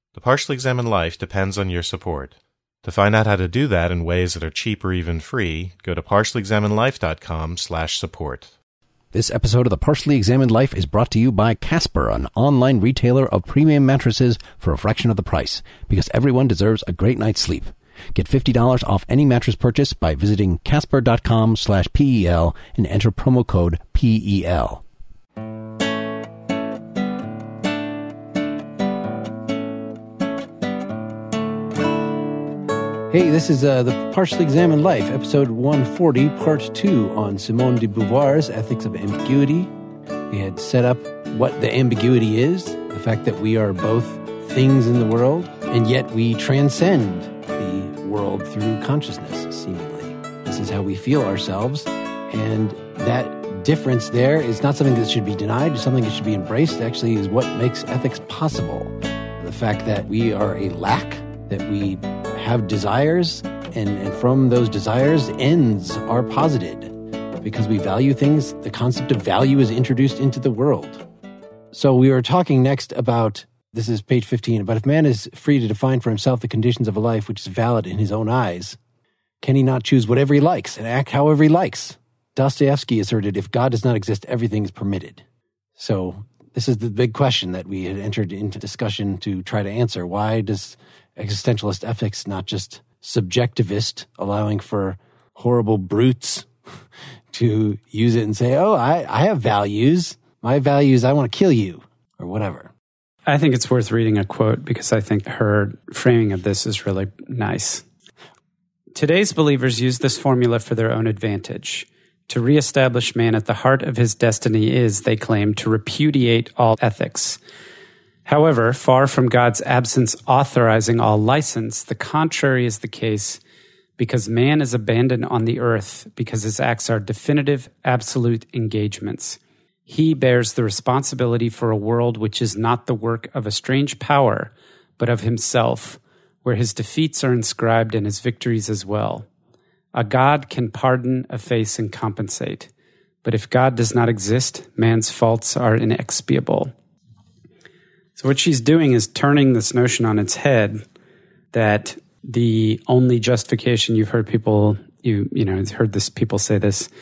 The Partially Examined Life depends on your support. To find out how to do that in ways that are cheap or even free, go to partiallyexaminedlife.com/support. This episode of The Partially Examined Life is brought to you by Casper, an online retailer of premium mattresses for a fraction of the price, because everyone deserves a great night's sleep. Get $50 off any mattress purchase by visiting casper.com/PEL and enter promo code PEL. Hey, this is The Partially Examined Life, episode 140, part 2 on Simone de Beauvoir's Ethics of Ambiguity. We had set up what the ambiguity is, the fact that we are both things in the world, and yet we transcend the world through consciousness, seemingly. This is how we feel ourselves, and that difference there is not something that should be denied, it's something that should be embraced. It actually is what makes ethics possible. The fact that we are a lack, that we have desires, and from those desires, ends are posited. Because we value things, the concept of value is introduced into the world. So we are talking next about, this is page 15, about if man is free to define for himself the conditions of a life which is valid in his own eyes, can he not choose whatever he likes and act however he likes? Dostoevsky asserted, if God does not exist, everything is permitted. So this is the big question that we had entered into discussion to try to answer. Why does existentialist ethics not just subjectivist, allowing for horrible brutes to use it and say, oh, I have values. My values, I want to kill you, or whatever. I think it's worth reading a quote because I think her framing of this is really nice. Today's believers use this formula for their own advantage. To reestablish man at the heart of his destiny is, they claim, to repudiate all ethics. However, far from God's absence authorizing all license, the contrary is the case because man is abandoned on the earth because his acts are definitive, absolute engagements. He bears the responsibility for a world which is not the work of a strange power, but of himself, where his defeats are inscribed and his victories as well. A God can pardon, efface, and compensate. But if God does not exist, man's faults are inexpiable. So what she's doing is turning this notion on its head that the only justification you've heard people, heard this people say this,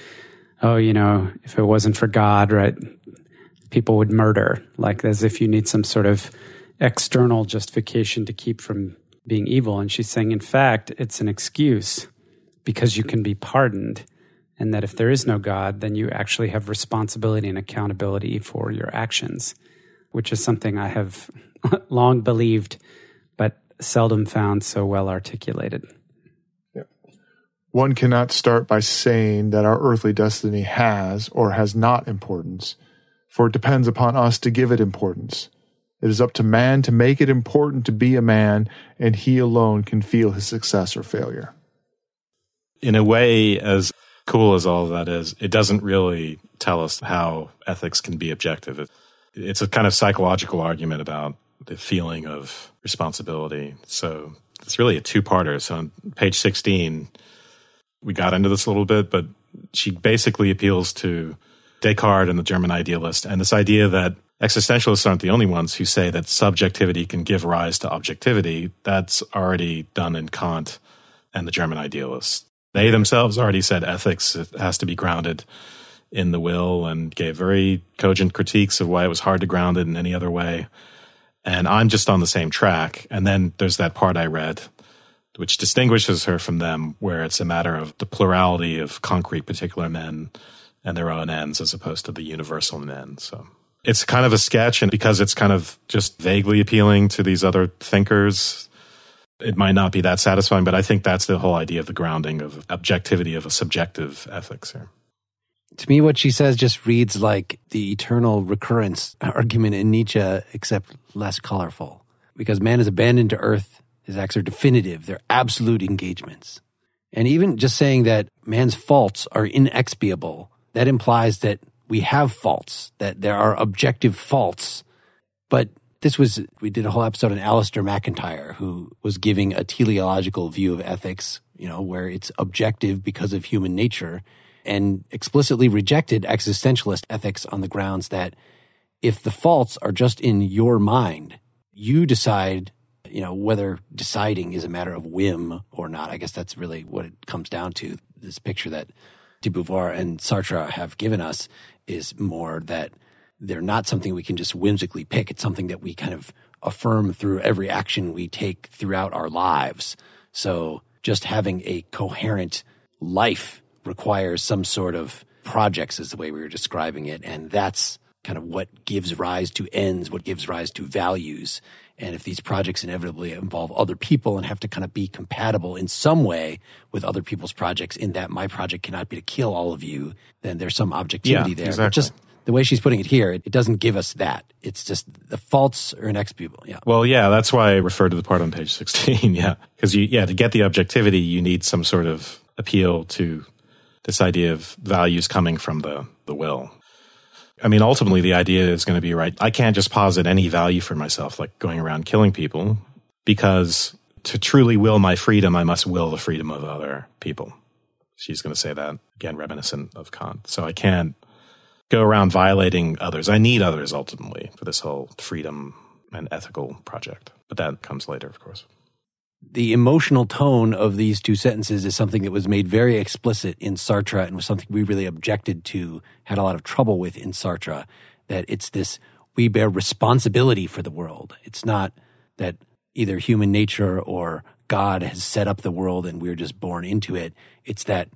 if it wasn't for God, right, people would murder, like as if you need some sort of external justification to keep from being evil. And she's saying, in fact, it's an excuse because you can be pardoned, and that if there is no God, then you actually have responsibility and accountability for your actions, which is something I have long believed, but seldom found so well articulated. Yeah. One cannot start by saying that our earthly destiny has or has not importance, for it depends upon us to give it importance. It is up to man to make it important to be a man, and he alone can feel his success or failure. In a way, as cool as all of that is, it doesn't really tell us how ethics can be objective. It's a kind of psychological argument about the feeling of responsibility. So it's really a two-parter. So on page 16, we got into this a little bit, but she basically appeals to Descartes and the German idealist, and this idea that existentialists aren't the only ones who say that subjectivity can give rise to objectivity. That's already done in Kant and the German idealists. They themselves already said ethics has to be grounded in the will and gave very cogent critiques of why it was hard to ground it in any other way. And I'm just on the same track. And then there's that part I read, which distinguishes her from them, where it's a matter of the plurality of concrete particular men and their own ends as opposed to the universal men. So it's kind of a sketch, and because it's kind of just vaguely appealing to these other thinkers, it might not be that satisfying, but I think that's the whole idea of the grounding of objectivity of a subjective ethics here. To me, what she says just reads like the eternal recurrence argument in Nietzsche, except less colorful. Because man is abandoned to earth, his acts are definitive, they're absolute engagements. And even just saying that man's faults are inexpiable, that implies that we have faults, that there are objective faults. But we did a whole episode on Alistair McIntyre, who was giving a teleological view of ethics, where it's objective because of human nature, and explicitly rejected existentialist ethics on the grounds that if the faults are just in your mind, you decide whether deciding is a matter of whim or not. I guess that's really what it comes down to. This picture that de Beauvoir and Sartre have given us is more that they're not something we can just whimsically pick. It's something that we kind of affirm through every action we take throughout our lives. So just having a coherent life requires some sort of projects, is the way we were describing it. And that's kind of what gives rise to ends, what gives rise to values. And if these projects inevitably involve other people and have to kind of be compatible in some way with other people's projects, in that my project cannot be to kill all of you, then there's some objectivity there. Exactly. But just the way she's putting it here, it doesn't give us that. It's just the faults are inexcusable. Yeah. Well, yeah, that's why I referred to the part on page 16. Yeah. Because to get the objectivity, you need some sort of appeal to this idea of values coming from the will. I mean, ultimately, the idea is going to be, right, I can't just posit any value for myself, like going around killing people, because to truly will my freedom, I must will the freedom of other people. She's going to say that, again, reminiscent of Kant. So I can't go around violating others. I need others, ultimately, for this whole freedom and ethical project. But that comes later, of course. The emotional tone of these two sentences is something that was made very explicit in Sartre and was something we really objected to, had a lot of trouble with in Sartre, that it's this, we bear responsibility for the world. It's not that either human nature or God has set up the world and we're just born into it. It's that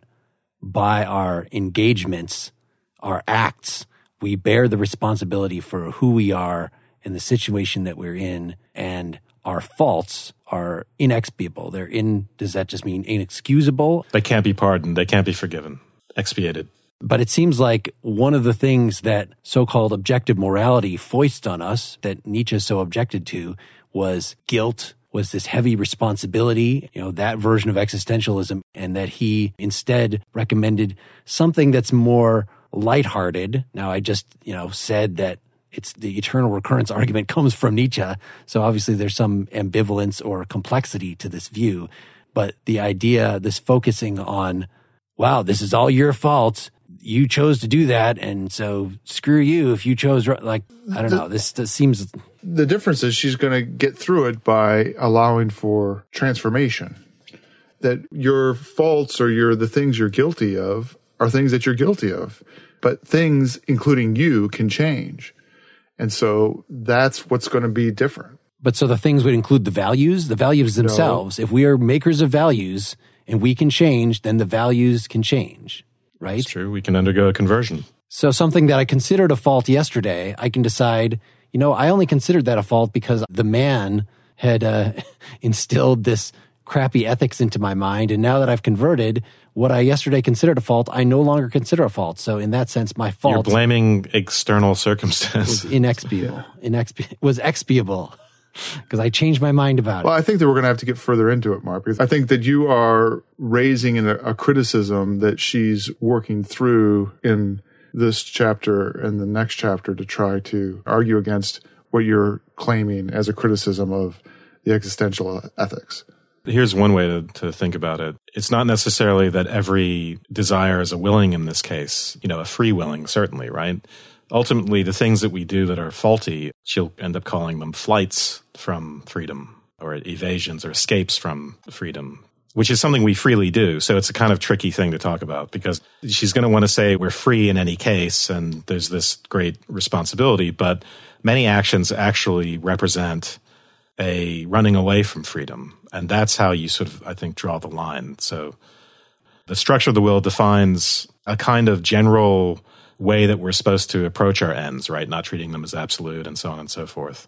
by our engagements, our acts, we bear the responsibility for who we are and the situation that we're in, and our faults are inexpiable. Does that just mean inexcusable? They can't be pardoned. They can't be forgiven, expiated. But it seems like one of the things that so-called objective morality foists on us, that Nietzsche so objected to, was guilt, was this heavy responsibility, that version of existentialism, and that he instead recommended something that's more lighthearted. Now, I just, said that it's the eternal recurrence argument comes from Nietzsche. So obviously there's some ambivalence or complexity to this view. But the idea, this focusing on, wow, this is all your fault. You chose to do that. And so screw you if you chose, I don't know. This seems... The difference is she's going to get through it by allowing for transformation. That your faults or the things you're guilty of are things that you're guilty of. But things, including you, can change. And so that's what's going to be different. But so the things would include the values themselves. No. If we are makers of values and we can change, then the values can change, right? That's true. We can undergo a conversion. So something that I considered a fault yesterday, I can decide, I only considered that a fault because the man had instilled this crappy ethics into my mind. And now that I've converted, what I yesterday considered a fault, I no longer consider a fault. So in that sense, my fault... You're blaming external circumstances. Was inexpiable. Was expiable. Because I changed my mind about it. Well, I think that we're going to have to get further into it, Mark, because I think that you are raising a criticism that she's working through in this chapter and the next chapter to try to argue against what you're claiming as a criticism of the existential ethics. Here's one way to think about it. It's not necessarily that every desire is a willing in this case, a free willing, certainly, right? Ultimately, the things that we do that are faulty, she'll end up calling them flights from freedom or evasions or escapes from freedom, which is something we freely do. So it's a kind of tricky thing to talk about because she's going to want to say we're free in any case and there's this great responsibility, but many actions actually represent a running away from freedom. And that's how you sort of, I think, draw the line. So the structure of the will defines a kind of general way that we're supposed to approach our ends, right? Not treating them as absolute and so on and so forth.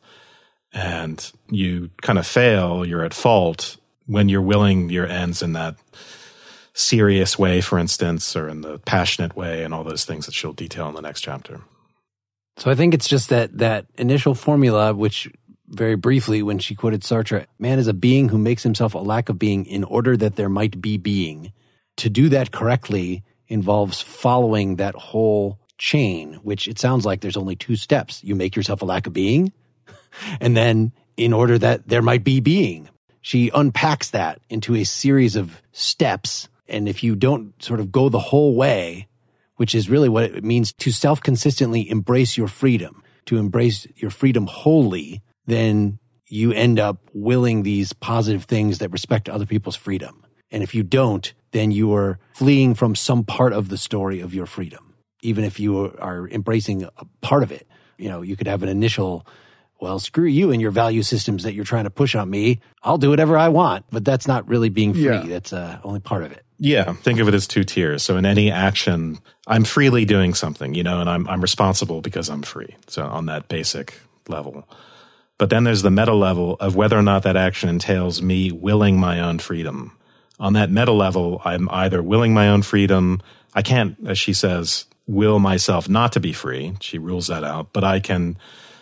And you kind of fail, you're at fault when you're willing your ends in that serious way, for instance, or in the passionate way and all those things that she'll detail in the next chapter. So I think it's just that initial formula, which very briefly when she quoted Sartre, man is a being who makes himself a lack of being in order that there might be being. To do that correctly involves following that whole chain, which it sounds like there's only two steps. You make yourself a lack of being, and then in order that there might be being. She unpacks that into a series of steps, and if you don't sort of go the whole way, which is really what it means to self-consistently embrace your freedom, to embrace your freedom wholly, then you end up willing these positive things that respect other people's freedom. And if you don't, then you are fleeing from some part of the story of your freedom. Even if you are embracing a part of it, you could have an initial, well, screw you and your value systems that you're trying to push on me. I'll do whatever I want. But that's not really being free. Yeah. That's only part of it. Yeah, think of it as two tiers. So in any action, I'm freely doing something, and I'm responsible because I'm free. So on that basic level. But then there's the meta level of whether or not that action entails me willing my own freedom. On that meta level, I'm either willing my own freedom. I can't, as she says, will myself not to be free. She rules that out. But I can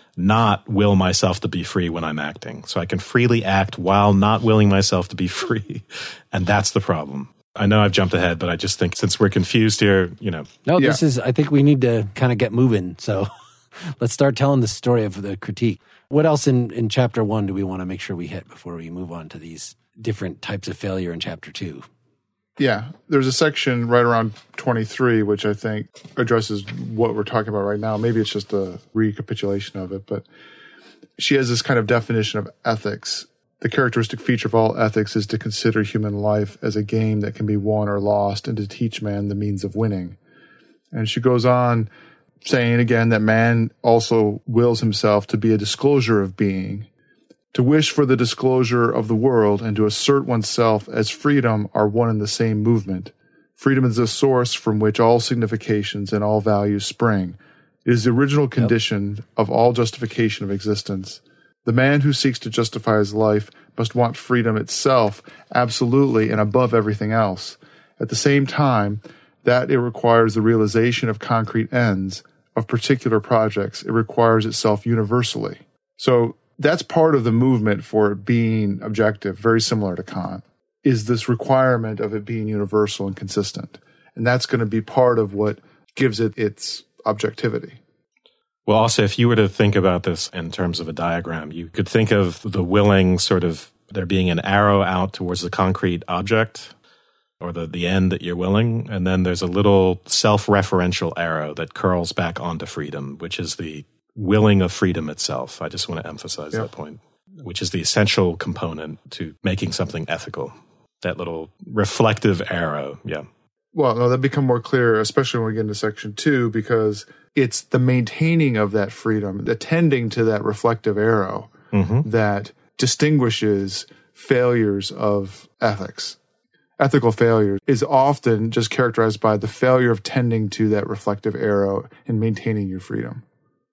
not will myself to be free when I'm acting. So I can freely act while not willing myself to be free. And that's the problem. I know I've jumped ahead, but I just think since we're confused here, No, this is, I think we need to kind of get moving. So let's start telling the story of the critique. What else in chapter 1 do we want to make sure we hit before we move on to these different types of failure in chapter 2? Yeah, there's a section right around 23, which I think addresses what we're talking about right now. Maybe it's just a recapitulation of it, but she has this kind of definition of ethics. The characteristic feature of all ethics is to consider human life as a game that can be won or lost and to teach man the means of winning. And she goes on saying again that man also wills himself to be a disclosure of being. To wish for the disclosure of the world and to assert oneself as freedom are one and the same movement. Freedom is the source from which all significations and all values spring. It is the original condition of all justification of existence. The man who seeks to justify his life must want freedom itself absolutely and above everything else. At the same time, that it requires the realization of concrete ends, of particular projects, it requires itself universally. So that's part of the movement for it being objective, very similar to Kant, is this requirement of it being universal and consistent. And that's going to be part of what gives it its objectivity. Well, also, if you were to think about this in terms of a diagram, you could think of the willing sort of there being an arrow out towards the concrete object or the end that you're willing. And then there's a little self-referential arrow that curls back onto freedom, which is the willing of freedom itself. I just want to emphasize that point, which is the essential component to making something ethical. That little reflective arrow. Yeah. Well, no, that become more clear, especially when we get into section 2, because it's the maintaining of that freedom, attending to that reflective arrow that distinguishes failures of ethics. Ethical failure is often just characterized by the failure of tending to that reflective arrow and maintaining your freedom.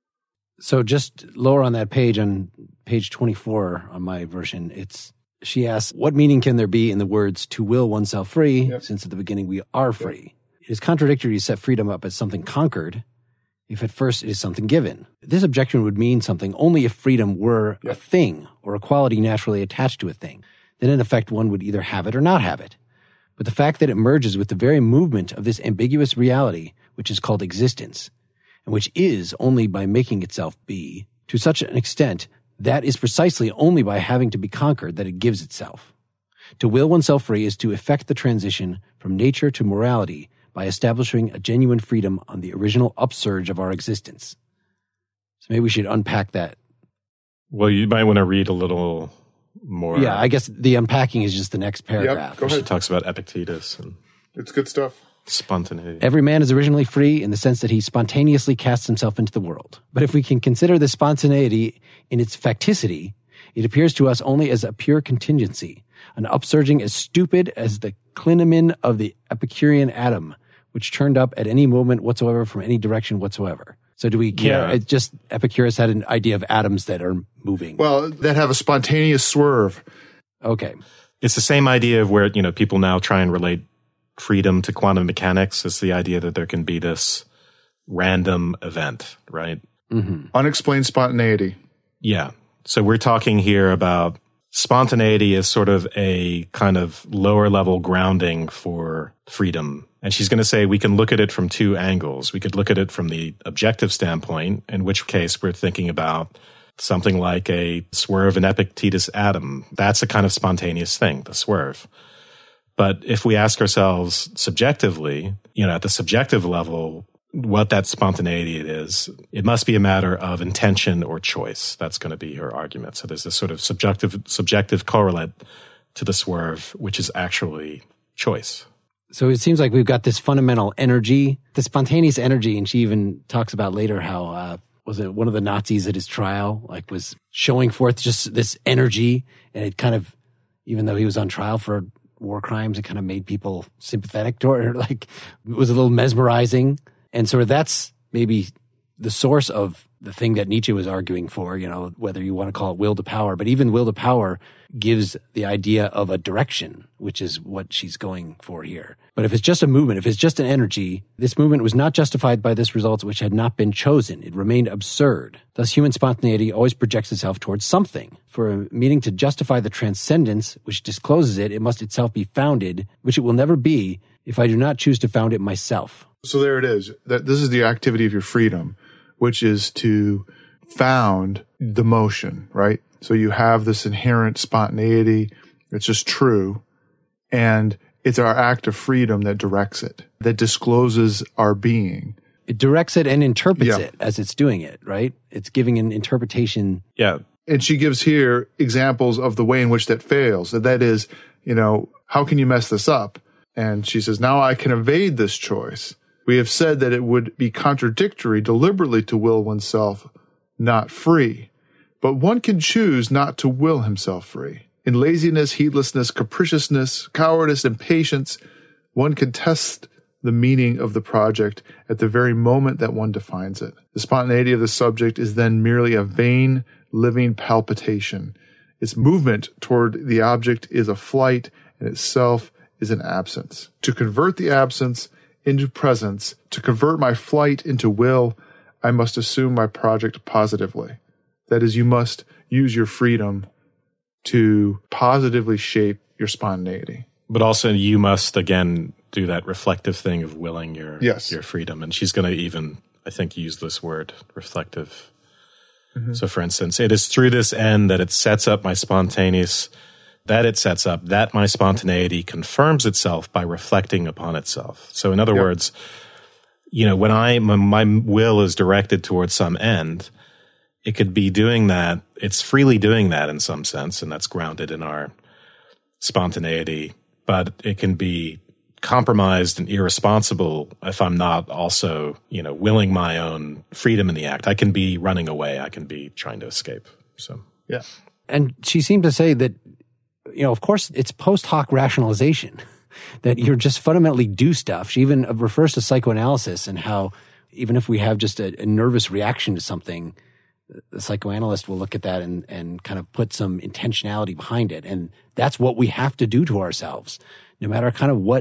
So just lower on that page, on page 24 on my version, she asks, what meaning can there be in the words to will oneself free, since at the beginning we are free? It is contradictory to set freedom up as something conquered, if at first it is something given. This objection would mean something only if freedom were a thing or a quality naturally attached to a thing. Then in effect one would either have it or not have it. But the fact that it merges with the very movement of this ambiguous reality, which is called existence, and which is only by making itself be, to such an extent, that is precisely only by having to be conquered that it gives itself. To will oneself free is to effect the transition from nature to morality by establishing a genuine freedom on the original upsurge of our existence. So maybe we should unpack that. Well, you might want to read a little more. Yeah, I guess the unpacking is just the next paragraph. Go ahead. She talks about Epictetus and it's good stuff. Spontaneity. Every man is originally free in the sense that he spontaneously casts himself into the world. But if we can consider this spontaneity in its facticity, it appears to us only as a pure contingency, an upsurging as stupid as the clinamen of the Epicurean atom, which turned up at any moment whatsoever from any direction whatsoever. So do we care? Yeah. It's just Epicurus had an idea of atoms that are moving. Well, that have a spontaneous swerve. Okay. It's the same idea of where, people now try and relate freedom to quantum mechanics. It's the idea that there can be this random event, right? Mm-hmm. Unexplained spontaneity. Yeah. So we're talking here about spontaneity as sort of a kind of lower level grounding for freedom. And she's going to say we can look at it from two angles. We could look at it from the objective standpoint, in which case we're thinking about something like a swerve in Epictetus' atom. That's a kind of spontaneous thing, the swerve. But if we ask ourselves subjectively, at the subjective level, what that spontaneity is. It must be a matter of intention or choice. That's going to be her argument. So there's this sort of subjective correlate to the swerve, which is actually choice. So it seems like we've got this fundamental energy, the spontaneous energy, and she even talks about later how, was it one of the Nazis at his trial, like was showing forth just this energy, and it kind of, even though he was on trial for war crimes, it kind of made people sympathetic toward her, like it was a little mesmerizing. And so that's maybe the source of the thing that Nietzsche was arguing for, you know, whether you want to call it will to power, but even will to power gives the idea of a direction, which is what she's going for here. But if it's just a movement, if it's just an energy, this movement was not justified by this result which had not been chosen. It remained absurd. Thus, human spontaneity always projects itself towards something. For a meaning to justify the transcendence which discloses it, it must itself be founded, which it will never be if I do not choose to found it myself. So there it is. This is the activity of your freedom, which is to found the motion, right? So you have this inherent spontaneity. It's just true. And it's our act of freedom that directs it, that discloses our being. It directs it and interprets it as it's doing it, right? It's giving an interpretation. Yeah. And she gives here examples of the way in which that fails. That is, you know, how can you mess this up? And she says, now I can evade this choice. We have said that it would be contradictory deliberately to will oneself not free. But one can choose not to will himself free. In laziness, heedlessness, capriciousness, cowardice, impatience, one can test the meaning of the project at the very moment that one defines it. The spontaneity of the subject is then merely a vain, living palpitation. Its movement toward the object is a flight, and itself is an absence. To convert the absence into presence, to convert my flight into will, I must assume my project positively. That is, you must use your freedom to positively shape your spontaneity. But also you must, again, do that reflective thing of willing your freedom. And she's going to even, I think, use this word, reflective. Mm-hmm. So, for instance, it is through this end that it sets up my spontaneous, that my spontaneity confirms itself by reflecting upon itself. So, in other words, you know, when my will is directed towards some end, it could be doing that. It's freely doing that in some sense, and that's grounded in our spontaneity. But it can be compromised and irresponsible if I'm not also, you know, willing my own freedom in the act. I can be running away. I can be trying to escape. So, yeah. And she seemed to say that, you know, of course, it's post hoc rationalization, that you're just fundamentally do stuff. She even refers to psychoanalysis and how even if we have just a nervous reaction to something, the psychoanalyst will look at that and kind of put some intentionality behind it. And that's what we have to do to ourselves, no matter kind of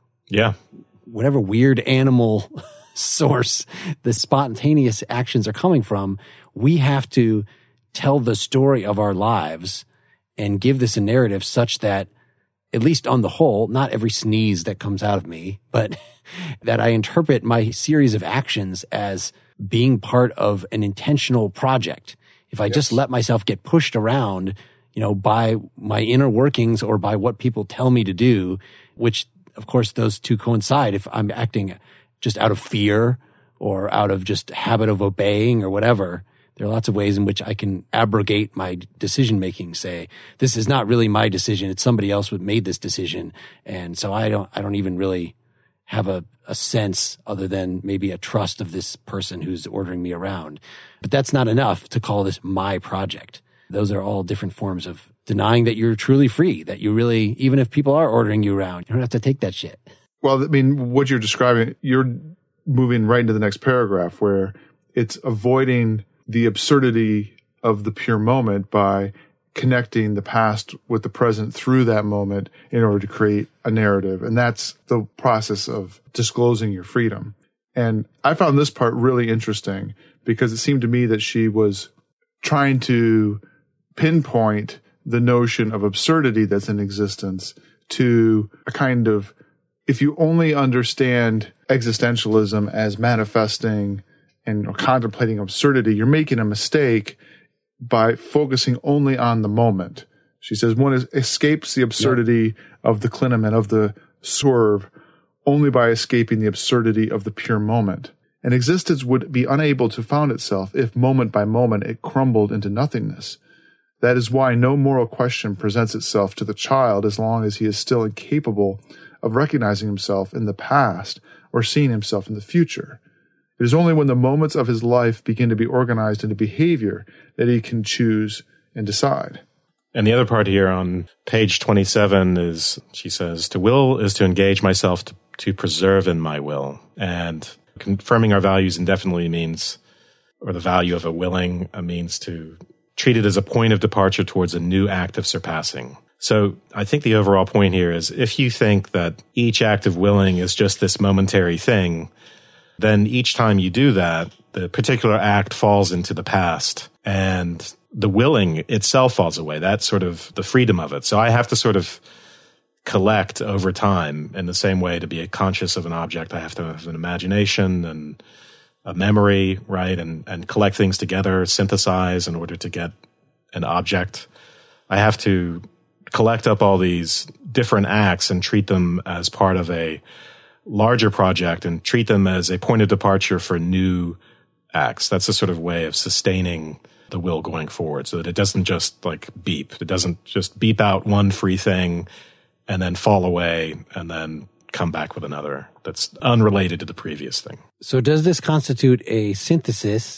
whatever weird animal source the spontaneous actions are coming from. We have to tell the story of our lives and give this a narrative such that, at least on the whole, not every sneeze that comes out of me, but that I interpret my series of actions as being part of an intentional project. If I just let myself get pushed around, you know, by my inner workings or by what people tell me to do, which of course those two coincide. If I'm acting just out of fear or out of just habit of obeying or whatever, there are lots of ways in which I can abrogate my decision making, say, this is not really my decision. It's somebody else who made this decision. And so I don't even really have a sense other than maybe a trust of this person who's ordering me around. But that's not enough to call this my project. Those are all different forms of denying that you're truly free, that you really, even if people are ordering you around, you don't have to take that shit. Well, I mean, what you're describing, you're moving right into the next paragraph where it's avoiding the absurdity of the pure moment by connecting the past with the present through that moment in order to create a narrative. And that's the process of disclosing your freedom. And I found this part really interesting because it seemed to me that she was trying to pinpoint the notion of absurdity that's in existence to a kind of, if you only understand existentialism as manifesting and contemplating absurdity, you're making a mistake by focusing only on the moment. She says one escapes the absurdity of the clinamen, of the swerve, only by escaping the absurdity of the pure moment. and existence would be unable to found itself if moment by moment it crumbled into nothingness. That is why no moral question presents itself to the child as long as he is still incapable of recognizing himself in the past or seeing himself in the future. It is only when the moments of his life begin to be organized into behavior that he can choose and decide. And the other part here on page 27 is, she says, to will is to engage myself to preserve in my will. And confirming our values indefinitely means, or the value of a willing means to treat it as a point of departure towards a new act of surpassing. So I think the overall point here is if you think that each act of willing is just this momentary thing, then each time you do that, the particular act falls into the past and the willing itself falls away. That's sort of the freedom of it. So I have to sort of collect over time in the same way to be conscious of an object. I have to have an imagination and a memory, right? And collect things together, synthesize in order to get an object. I have to collect up all these different acts and treat them as part of a larger project and treat them as a point of departure for new acts. That's a sort of way of sustaining the will going forward so that it doesn't just like beep. It doesn't just beep out one free thing and then fall away and then come back with another that's unrelated to the previous thing. So does this constitute a synthesis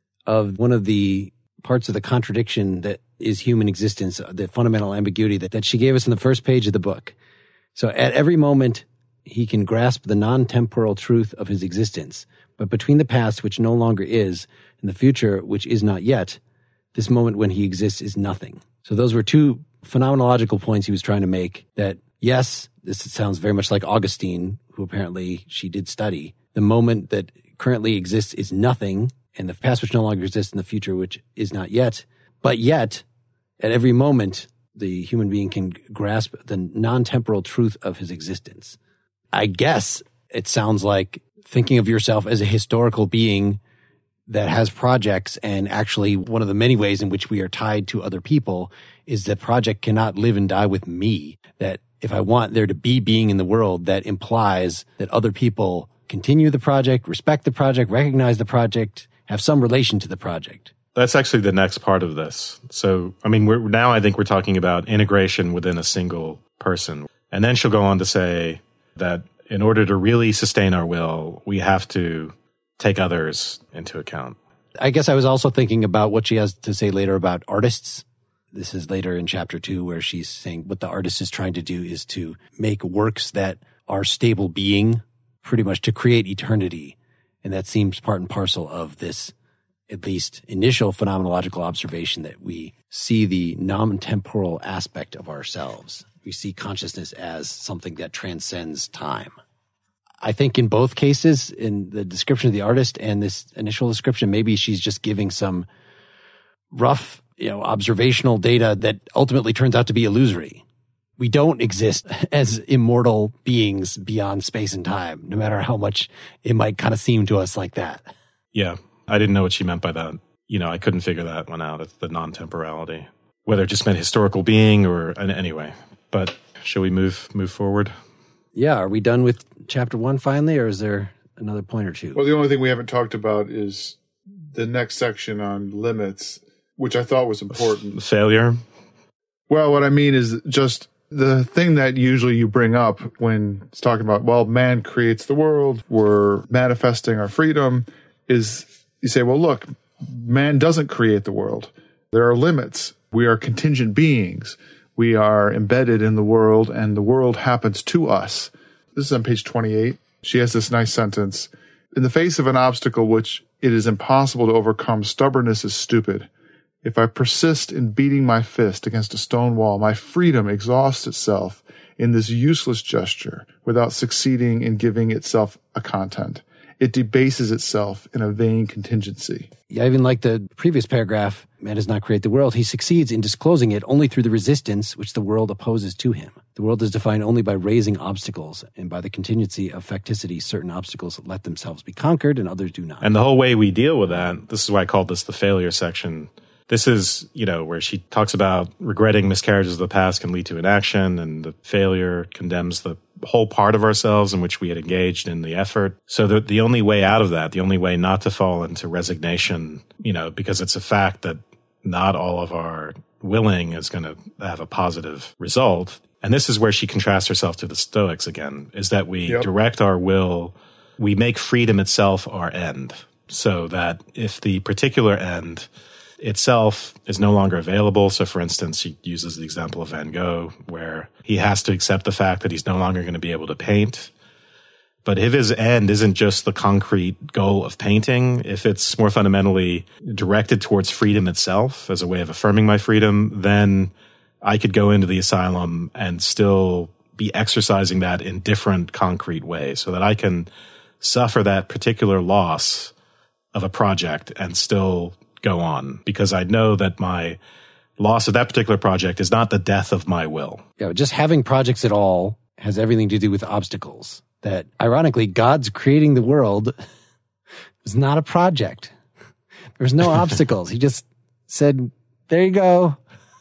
of one of the parts of the contradiction that is human existence, the fundamental ambiguity that she gave us in the first page of the book? So at every moment, he can grasp the non-temporal truth of his existence, but between the past, which no longer is, and the future, which is not yet, this moment when he exists is nothing. So those were two phenomenological points he was trying to make, that yes, this sounds very much like Augustine, who apparently she did study. The moment that currently exists is nothing, and the past which no longer exists, and the future which is not yet. But yet, at every moment, the human being can grasp the non-temporal truth of his existence. I guess it sounds like thinking of yourself as a historical being that has projects, and actually one of the many ways in which we are tied to other people is that project cannot live and die with me. That if I want there to be being in the world, that implies that other people continue the project, respect the project, recognize the project, have some relation to the project. That's actually the next part of this. So, I mean, I think we're talking about integration within a single person. And then she'll go on to say that in order to really sustain our will, we have to take others into account. I guess I was also thinking about what she has to say later about artists. This is later in chapter 2 where she's saying what the artist is trying to do is to make works that are stable being, pretty much to create eternity. And that seems part and parcel of this, at least initial phenomenological observation, that we see the non-temporal aspect of ourselves. We see consciousness as something that transcends time. I think in both cases, in the description of the artist and this initial description, maybe she's just giving some rough, observational data that ultimately turns out to be illusory. We don't exist as immortal beings beyond space and time, no matter how much it might kind of seem to us like that. Yeah, I didn't know what she meant by that. I couldn't figure that one out. It's the non-temporality. Whether it just meant historical being or anyway. But shall we move forward? Yeah, are we done with chapter 1 finally, or is there another point or two? Well, the only thing we haven't talked about is the next section on limits, which I thought was important. Failure? Well, what I mean is just the thing that usually you bring up when it's talking about, well, man creates the world, we're manifesting our freedom, is you say, well, look, man doesn't create the world. There are limits. We are contingent beings. We are embedded in the world, and the world happens to us. This is on page 28. She has this nice sentence. In the face of an obstacle which it is impossible to overcome, stubbornness is stupid. If I persist in beating my fist against a stone wall, my freedom exhausts itself in this useless gesture without succeeding in giving itself a content. It debases itself in a vain contingency. Yeah, I even like the previous paragraph, man does not create the world. He succeeds in disclosing it only through the resistance which the world opposes to him. The world is defined only by raising obstacles, and by the contingency of facticity, certain obstacles let themselves be conquered and others do not. And the whole way we deal with that, this is why I called this the failure section. This is, where she talks about regretting miscarriages of the past can lead to inaction, and the failure condemns the whole part of ourselves in which we had engaged in the effort. So the only way out of that, the only way not to fall into resignation, because it's a fact that not all of our willing is going to have a positive result. And this is where she contrasts herself to the Stoics again, is that we direct our will, we make freedom itself our end. So that if the particular end itself is no longer available, so for instance, she uses the example of Van Gogh, where he has to accept the fact that he's no longer going to be able to paint. But if his end isn't just the concrete goal of painting, if it's more fundamentally directed towards freedom itself as a way of affirming my freedom, then I could go into the asylum and still be exercising that in different concrete ways, so that I can suffer that particular loss of a project and still go on, because I know that my loss of that particular project is not the death of my will. Yeah, just having projects at all has everything to do with obstacles. That ironically, God's creating the world was not a project. There's no obstacles. He just said, there you go.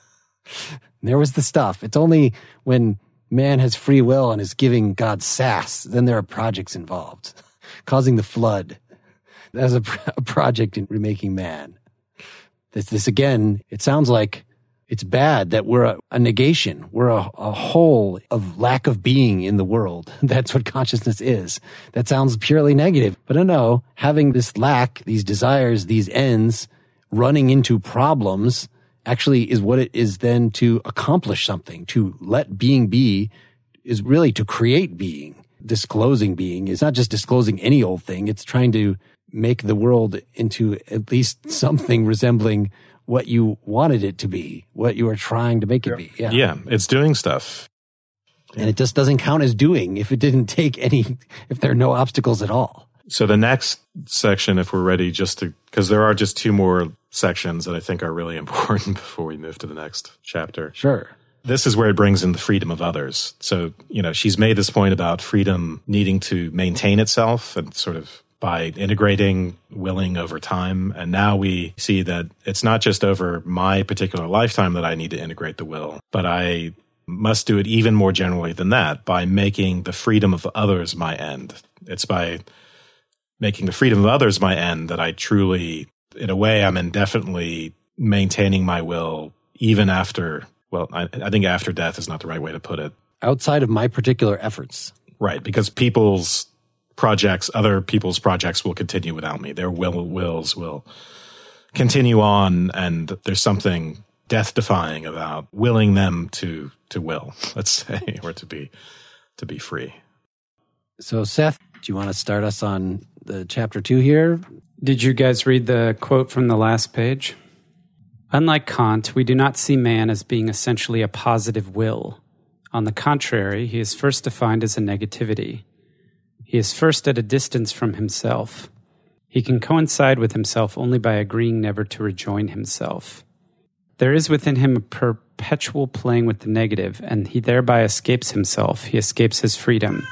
And there was the stuff. It's only when man has free will and is giving God sass, then there are projects involved, causing the flood. That was a project in remaking man. This again, it sounds like it's bad that we're a negation. We're a whole of lack of being in the world. That's what consciousness is. That sounds purely negative. But no, having this lack, these desires, these ends, running into problems actually is what it is then to accomplish something. To let being be is really to create being. Disclosing being is not just disclosing any old thing. It's trying to make the world into at least something resembling what you wanted it to be, what you were trying to make it be. Yeah, it's doing stuff. And it just doesn't count as doing if it didn't take any, if there are no obstacles at all. So the next section, if we're ready, because there are just two more sections that I think are really important before we move to the next chapter. Sure. This is where it brings in the freedom of others. So, she's made this point about freedom needing to maintain itself and sort of by integrating willing over time. And now we see that it's not just over my particular lifetime that I need to integrate the will, but I must do it even more generally than that by making the freedom of others my end. It's by making the freedom of others my end that I truly, in a way, I'm indefinitely maintaining my will even after, well, I think after death is not the right way to put it. Outside of my particular efforts. Right, because other people's projects will continue without me. Their wills will continue on, and there's something death-defying about willing them to will, let's say, or to be free. So, Seth, do you want to start us on the chapter 2 here? Did you guys read the quote from the last page? Unlike Kant, we do not see man as being essentially a positive will. On the contrary, he is first defined as a negativity. He is first at a distance from himself. He can coincide with himself only by agreeing never to rejoin himself. There is within him a perpetual playing with the negative, and he thereby escapes himself. He escapes his freedom.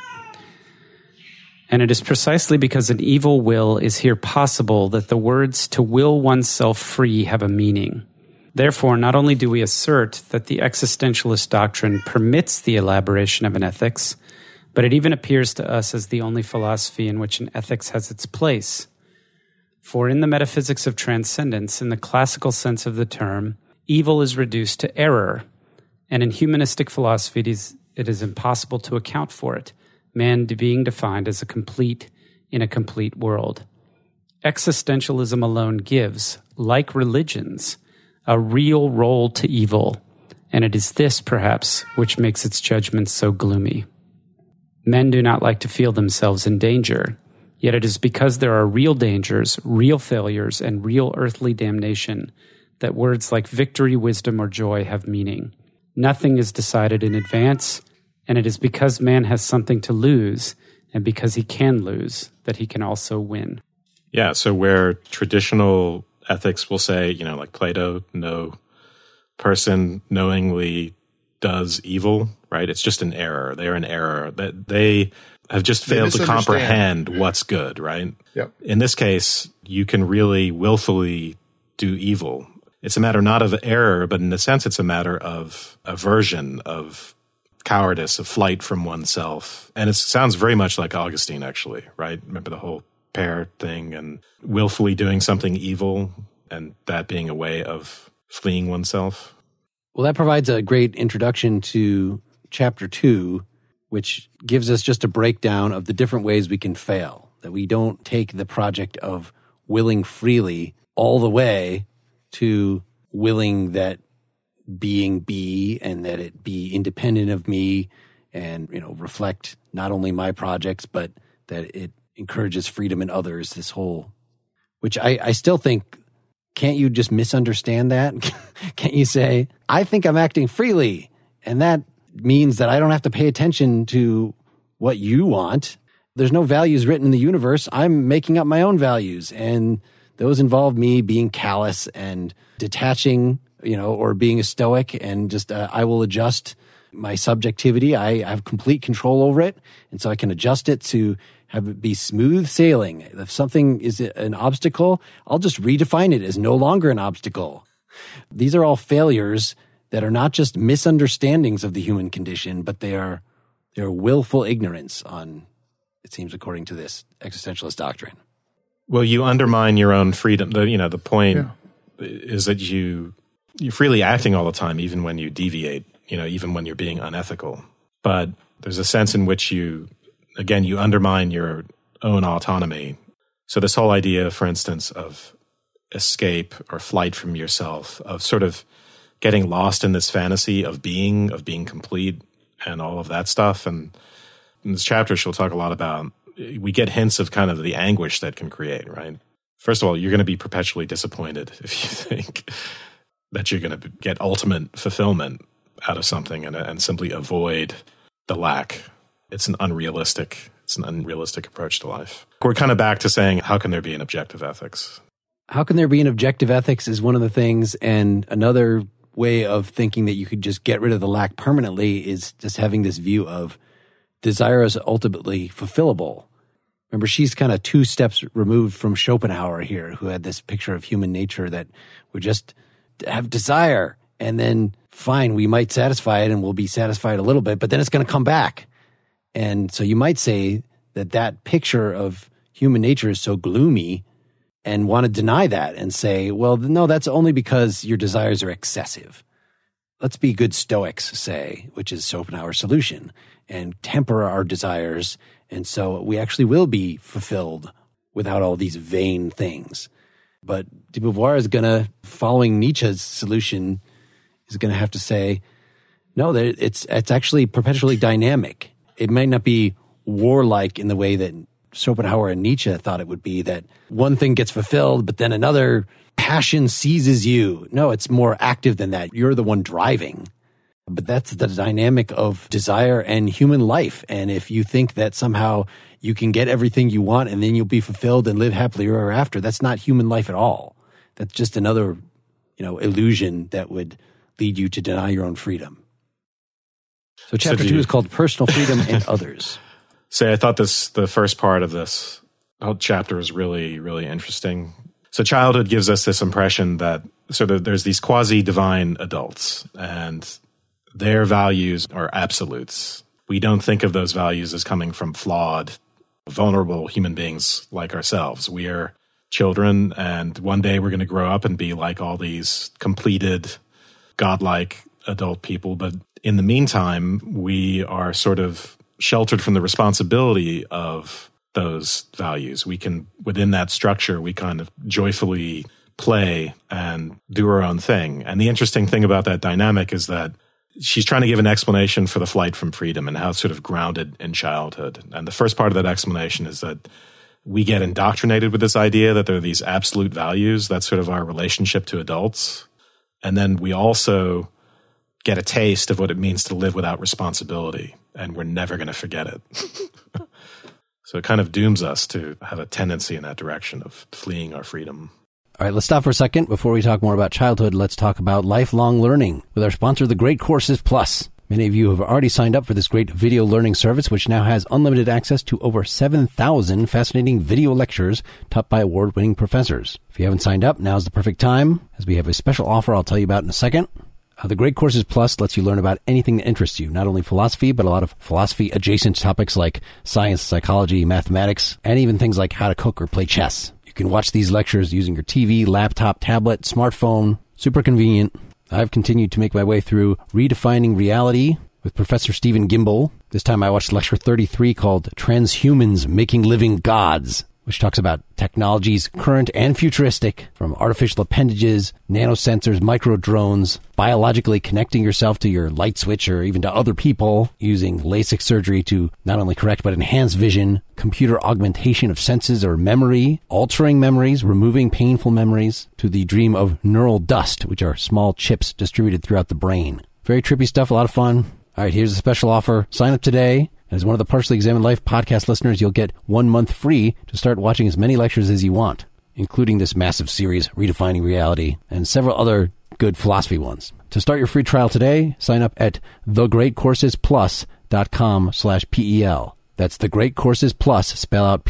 And it is precisely because an evil will is here possible that the words to will oneself free have a meaning. Therefore, not only do we assert that the existentialist doctrine permits the elaboration of an ethics, but it even appears to us as the only philosophy in which an ethics has its place. For in the metaphysics of transcendence, in the classical sense of the term, evil is reduced to error, and in humanistic philosophy it is impossible to account for it, man being defined as a complete in a complete world. Existentialism alone gives, like religions, a real role to evil, and it is this, perhaps, which makes its judgments so gloomy. Men do not like to feel themselves in danger, yet it is because there are real dangers, real failures, and real earthly damnation that words like victory, wisdom, or joy have meaning. Nothing is decided in advance, and it is because man has something to lose, and because he can lose, that he can also win. Yeah, so where traditional ethics will say, like Plato, no person knowingly does evil, right? It's just an error. They're an error. They have just failed to comprehend what's good, right? Yep. In this case, you can really willfully do evil. It's a matter not of error, but in a sense, it's a matter of aversion, of cowardice, of flight from oneself. And it sounds very much like Augustine, actually, right? Remember the whole pair thing and willfully doing something evil and that being a way of fleeing oneself? Well, that provides a great introduction to chapter 2, which gives us just a breakdown of the different ways we can fail, that we don't take the project of willing freely all the way to willing that being be and that it be independent of me and, reflect not only my projects, but that it encourages freedom in others, this whole, which I still think, can't you just misunderstand that? Can't you say, I think I'm acting freely, and that means that I don't have to pay attention to what you want. There's no values written in the universe. I'm making up my own values, and those involve me being callous and detaching, or being a stoic, and just I will adjust my subjectivity. I have complete control over it, and so I can adjust it to have it be smooth sailing. If something is an obstacle, I'll just redefine it as no longer an obstacle. These are all failures that are not just misunderstandings of the human condition, but they're willful ignorance on, it seems, according to this existentialist doctrine. Well, you undermine your own freedom. The point is that you're freely acting all the time, even when you deviate, even when you're being unethical. But there's a sense in which you undermine your own autonomy. So this whole idea, for instance, of escape or flight from yourself, of sort of getting lost in this fantasy of being complete and all of that stuff. And in this chapter, she'll talk a lot about, we get hints of kind of the anguish that can create, right? First of all, you're going to be perpetually disappointed if you think that you're going to get ultimate fulfillment out of something and simply avoid the lack. It's an unrealistic approach to life. We're kind of back to saying, how can there be an objective ethics? How can there be an objective ethics is one of the things, and another way of thinking that you could just get rid of the lack permanently is just having this view of desire is ultimately fulfillable. Remember, she's kind of 2 steps removed from Schopenhauer here, who had this picture of human nature that would just have desire, and then fine, we might satisfy it and we'll be satisfied a little bit, but then it's going to come back. And so you might say that picture of human nature is so gloomy and want to deny that and say, well, no, that's only because your desires are excessive. Let's be good Stoics, say, which is Schopenhauer's solution, and temper our desires, and so we actually will be fulfilled without all these vain things. But de Beauvoir is going to, following Nietzsche's solution, is going to have to say, no, it's actually perpetually dynamic. It might not be warlike in the way that Schopenhauer and Nietzsche thought it would be, that one thing gets fulfilled, but then another passion seizes you. No, it's more active than that. You're the one driving. But that's the dynamic of desire and human life. And if you think that somehow you can get everything you want and then you'll be fulfilled and live happily ever after, that's not human life at all. That's just another, illusion that would lead you to deny your own freedom. So chapter 2 is called Personal Freedom and Others. I thought the first part of this whole chapter is really, really interesting. So childhood gives us this impression that there's these quasi-divine adults, and their values are absolutes. We don't think of those values as coming from flawed, vulnerable human beings like ourselves. We are children, and one day we're going to grow up and be like all these completed, godlike adult people. But in the meantime, we are sort of sheltered from the responsibility of those values. We can, within that structure, we kind of joyfully play and do our own thing. And the interesting thing about that dynamic is that she's trying to give an explanation for the flight from freedom and how it's sort of grounded in childhood. And the first part of that explanation is that we get indoctrinated with this idea that there are these absolute values. That's sort of our relationship to adults. And then we also get a taste of what it means to live without responsibility, and we're never going to forget it. So it kind of dooms us to have a tendency in that direction of fleeing our freedom. All right, let's stop for a second. Before we talk more about childhood, let's talk about lifelong learning with our sponsor, The Great Courses Plus. Many of you have already signed up for this great video learning service, which now has unlimited access to over 7,000 fascinating video lectures taught by award-winning professors. If you haven't signed up, now's the perfect time, as we have a special offer I'll tell you about in a second. The Great Courses Plus lets you learn about anything that interests you, not only philosophy, but a lot of philosophy-adjacent topics like science, psychology, mathematics, and even things like how to cook or play chess. You can watch these lectures using your TV, laptop, tablet, smartphone. Super convenient. I've continued to make my way through Redefining Reality with Professor Stephen Gimbel. This time I watched lecture 33 called Transhumans Making Living Gods, which talks about technologies current and futuristic, from artificial appendages, nanosensors, micro-drones, biologically connecting yourself to your light switch or even to other people, using LASIK surgery to not only correct but enhance vision, computer augmentation of senses or memory, altering memories, removing painful memories, to the dream of neural dust, which are small chips distributed throughout the brain. Very trippy stuff, a lot of fun. All right, here's a special offer. Sign up today. As one of the Partially Examined Life podcast listeners, you'll get 1 month free to start watching as many lectures as you want, including this massive series, Redefining Reality, and several other good philosophy ones. To start your free trial today, sign up at thegreatcoursesplus.com/PEL. That's thegreatcoursesplus, spell out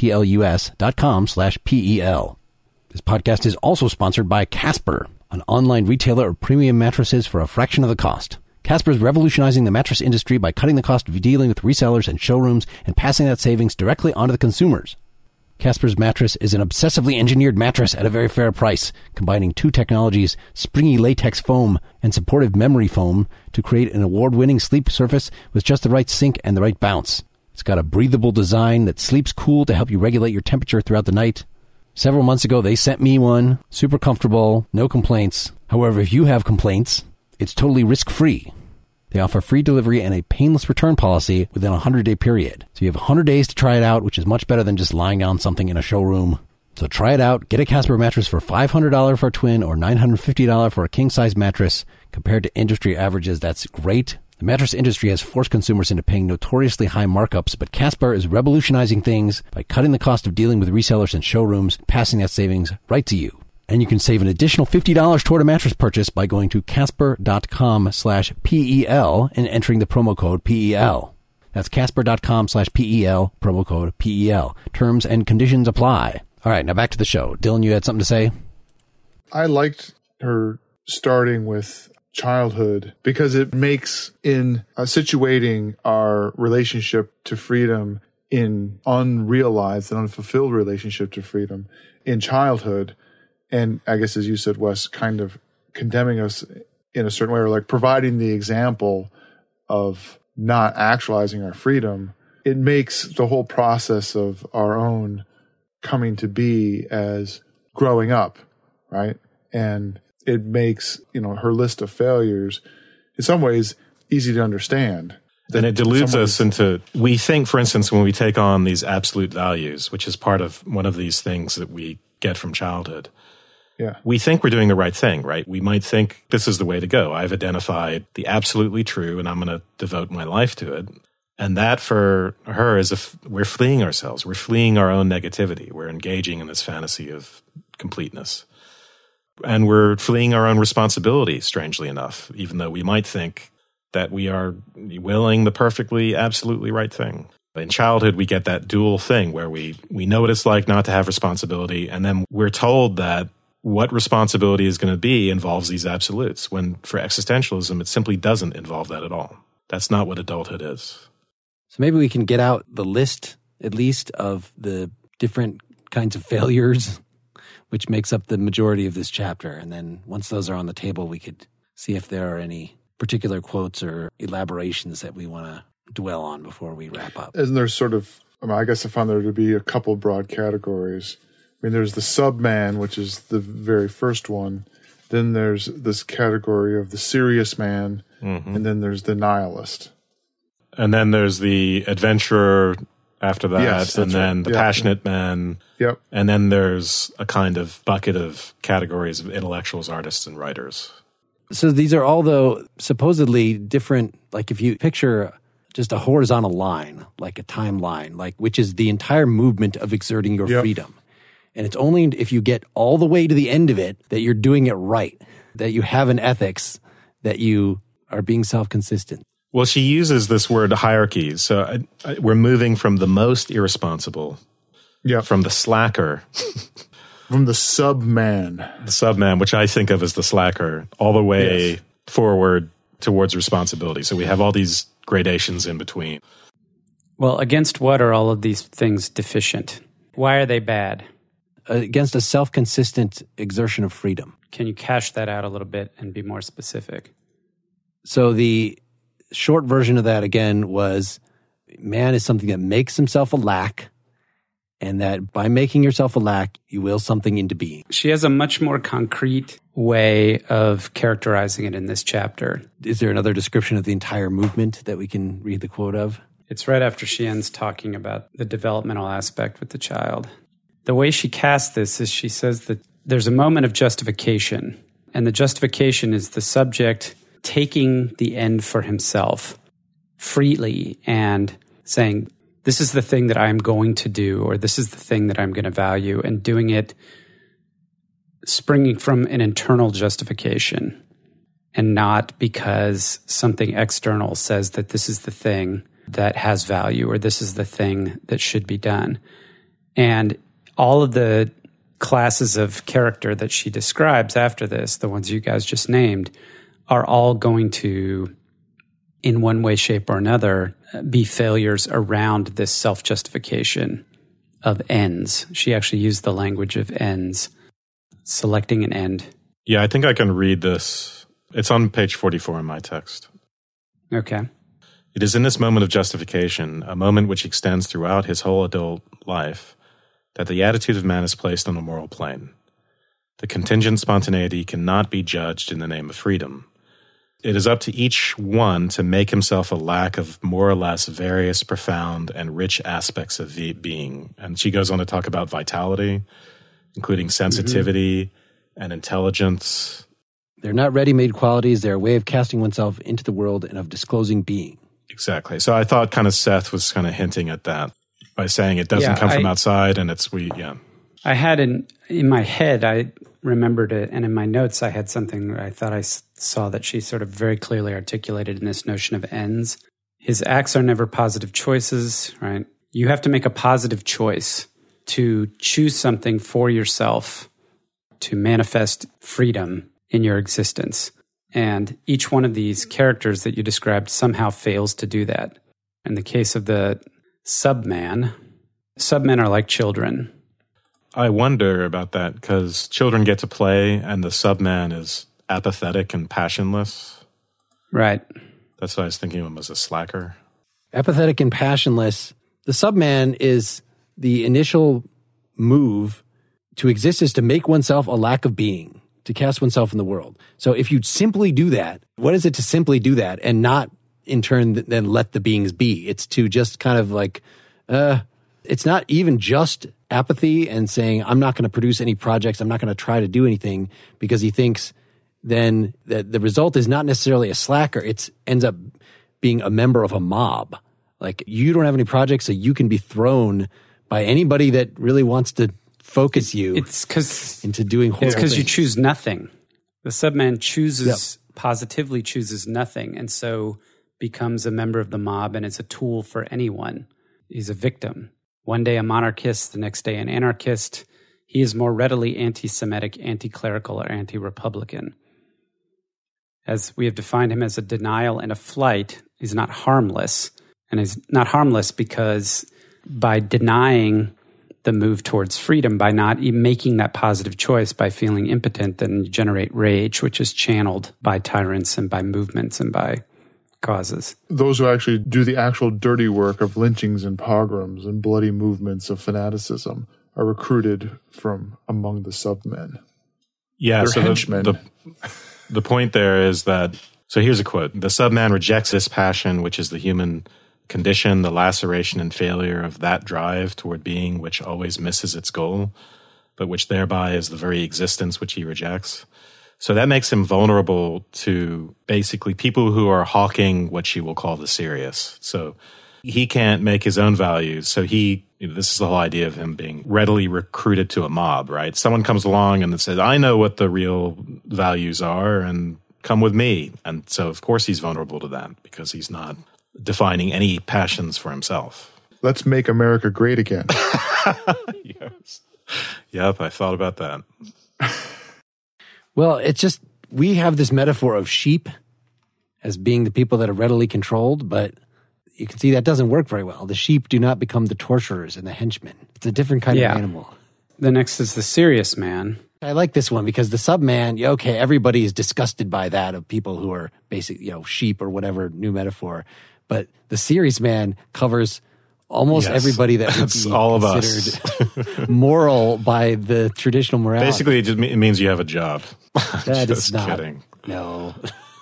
PLUS.com/PEL. This podcast is also sponsored by Casper, an online retailer of premium mattresses for a fraction of the cost. Casper is revolutionizing the mattress industry by cutting the cost of dealing with resellers and showrooms and passing that savings directly onto the consumers. Casper's mattress is an obsessively engineered mattress at a very fair price, combining two technologies, springy latex foam and supportive memory foam, to create an award-winning sleep surface with just the right sink and the right bounce. It's got a breathable design that sleeps cool to help you regulate your temperature throughout the night. Several months ago, they sent me one. Super comfortable, no complaints. However, if you have complaints, it's totally risk-free. They offer free delivery and a painless return policy within a 100-day period. So you have 100 days to try it out, which is much better than just lying on something in a showroom. So try it out. Get a Casper mattress for $500 for a twin or $950 for a king-size mattress. Compared to industry averages, that's great. The mattress industry has forced consumers into paying notoriously high markups, but Casper is revolutionizing things by cutting the cost of dealing with resellers and showrooms, passing that savings right to you. And you can save an additional $50 toward a mattress purchase by going to casper.com/PEL and entering the promo code PEL. That's casper.com/PEL, promo code PEL. Terms and conditions apply. All right, now back to the show. Dylan, you had something to say? I liked her starting with childhood because it makes, in situating our relationship to freedom in unrealized and unfulfilled relationship to freedom in childhood, and I guess, as you said, Wes, kind of condemning us in a certain way, or like providing the example of not actualizing our freedom, it makes the whole process of our own coming to be as growing up, right? And it makes, her list of failures in some ways easy to understand. And it deludes us into, we think, for instance, when we take on these absolute values, which is part of one of these things that we get from childhood, yeah, we think we're doing the right thing, right? We might think this is the way to go. I've identified the absolutely true, and I'm going to devote my life to it. And that for her is if we're fleeing ourselves. We're fleeing our own negativity. We're engaging in this fantasy of completeness. And we're fleeing our own responsibility, strangely enough, even though we might think that we are willing the perfectly, absolutely right thing. In childhood, we get that dual thing where we know what it's like not to have responsibility, and then we're told that what responsibility is going to be involves these absolutes, when for existentialism, it simply doesn't involve that at all. That's not what adulthood is. So maybe we can get out the list, at least, of the different kinds of failures, which makes up the majority of this chapter. And then once those are on the table, we could see if there are any particular quotes or elaborations that we want to dwell on before we wrap up. And there's sort of, I guess I found there to be a couple broad categories. There's the subman, which is the very first one. Then there's this category of the serious man, and then there's the nihilist. And then there's the adventurer after that, yes, and then right. the passionate man. Yep. And then there's a kind of bucket of categories of intellectuals, artists, and writers. So these are all, though, supposedly different. Like if you picture just a horizontal line, like a timeline, like which is the entire movement of exerting your freedom. And it's only if you get all the way to the end of it that you're doing it right, that you have an ethics, that you are being self-consistent. Well, she uses this word hierarchy. So we're moving from the most irresponsible, from the slacker, from the subman. The subman, which I think of as the slacker, all the way forward towards responsibility. So we have all these gradations in between. Well, against what are all of these things deficient? Why are they bad? Against a self-consistent exertion of freedom. Can you cash that out a little bit and be more specific? So the short version of that, again, was man is something that makes himself a lack, and that by making yourself a lack, you will something into being. She has a much more concrete way of characterizing it in this chapter. Is there another description of the entire movement that we can read the quote of? It's right after she ends talking about the developmental aspect with the child. The way she casts this is she says that there's a moment of justification, and the justification is the subject taking the end for himself freely and saying, this is the thing that I'm going to do, or this is the thing that I'm going to value, and doing it springing from an internal justification and not because something external says that this is the thing that has value or this is the thing that should be done. And all of the classes of character that she describes after this, the ones you guys just named, are all going to, in one way, shape, or another, be failures around this self-justification of ends. She actually used the language of ends, selecting an end. Yeah, I think I can read this. It's on page 44 in my text. Okay. It is in this moment of justification, a moment which extends throughout his whole adult life, that the attitude of man is placed on a moral plane. The contingent spontaneity cannot be judged in the name of freedom. It is up to each one to make himself a lack of more or less various, profound, and rich aspects of being. And she goes on to talk about vitality, including sensitivity and intelligence. They're not ready-made qualities. They're a way of casting oneself into the world and of disclosing being. Exactly. So I thought kind of Seth was kind of hinting at that by saying it doesn't come from outside and it's I had in my head, I remembered it, and in my notes I had something where I thought I saw that she sort of very clearly articulated in this notion of ends. His acts are never positive choices, right? You have to make a positive choice to choose something for yourself, to manifest freedom in your existence. And each one of these characters that you described somehow fails to do that. In the case of the submen are like children. I wonder about that because children get to play and the subman is apathetic and passionless. Right. That's what I was thinking of him as a slacker. Apathetic and passionless. The subman is the initial move to exist is to make oneself a lack of being, to cast oneself in the world. So if you simply do that, what is it to simply do that and not in turn then let the beings be? It's to just kind of like, it's not even just apathy and saying, I'm not going to produce any projects, I'm not going to try to do anything, because he thinks then that the result is not necessarily a slacker, it ends up being a member of a mob. Like, you don't have any projects, so you can be thrown by anybody that really wants to focus you into doing horrible things. It's because you choose nothing. The subman positively chooses nothing, and so becomes a member of the mob, and it's a tool for anyone. He's a victim. One day a monarchist, the next day an anarchist. He is more readily anti-Semitic, anti-clerical, or anti-Republican. As we have defined him as a denial and a flight, he's not harmless. And he's not harmless because by denying the move towards freedom, by not making that positive choice, by feeling impotent, then you generate rage, which is channeled by tyrants and by movements and by causes. Those who actually do the actual dirty work of lynchings and pogroms and bloody movements of fanaticism are recruited from among the submen. Yeah, they're so henchmen. The point there is that, so here's a quote, the subman rejects this passion, which is the human condition, the laceration and failure of that drive toward being which always misses its goal, but which thereby is the very existence which he rejects. So that makes him vulnerable to basically people who are hawking what she will call the serious. So he can't make his own values. So this is the whole idea of him being readily recruited to a mob, right? Someone comes along and says, I know what the real values are and come with me. And so of course he's vulnerable to that because he's not defining any passions for himself. Let's make America great again. Yes. Yep, I thought about that. Well, it's just we have this metaphor of sheep as being the people that are readily controlled, but you can see that doesn't work very well. The sheep do not become the torturers and the henchmen. It's a different kind of animal. The next is the serious man. I like this one because the subman, okay, everybody is disgusted by that, of people who are basically, sheep or whatever new metaphor. But the serious man covers almost everybody that would be all considered moral by the traditional morality. Basically, it means you have a job. That Just is not. kidding. No.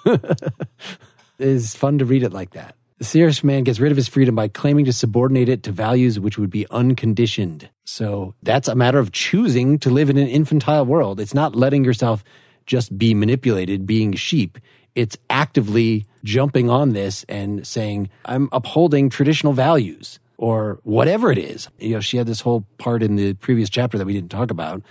It's fun to read it like that. The serious man gets rid of his freedom by claiming to subordinate it to values which would be unconditioned. So that's a matter of choosing to live in an infantile world. It's not letting yourself just be manipulated, being sheep. It's actively jumping on this and saying, I'm upholding traditional values or whatever it is. She had this whole part in the previous chapter that we didn't talk about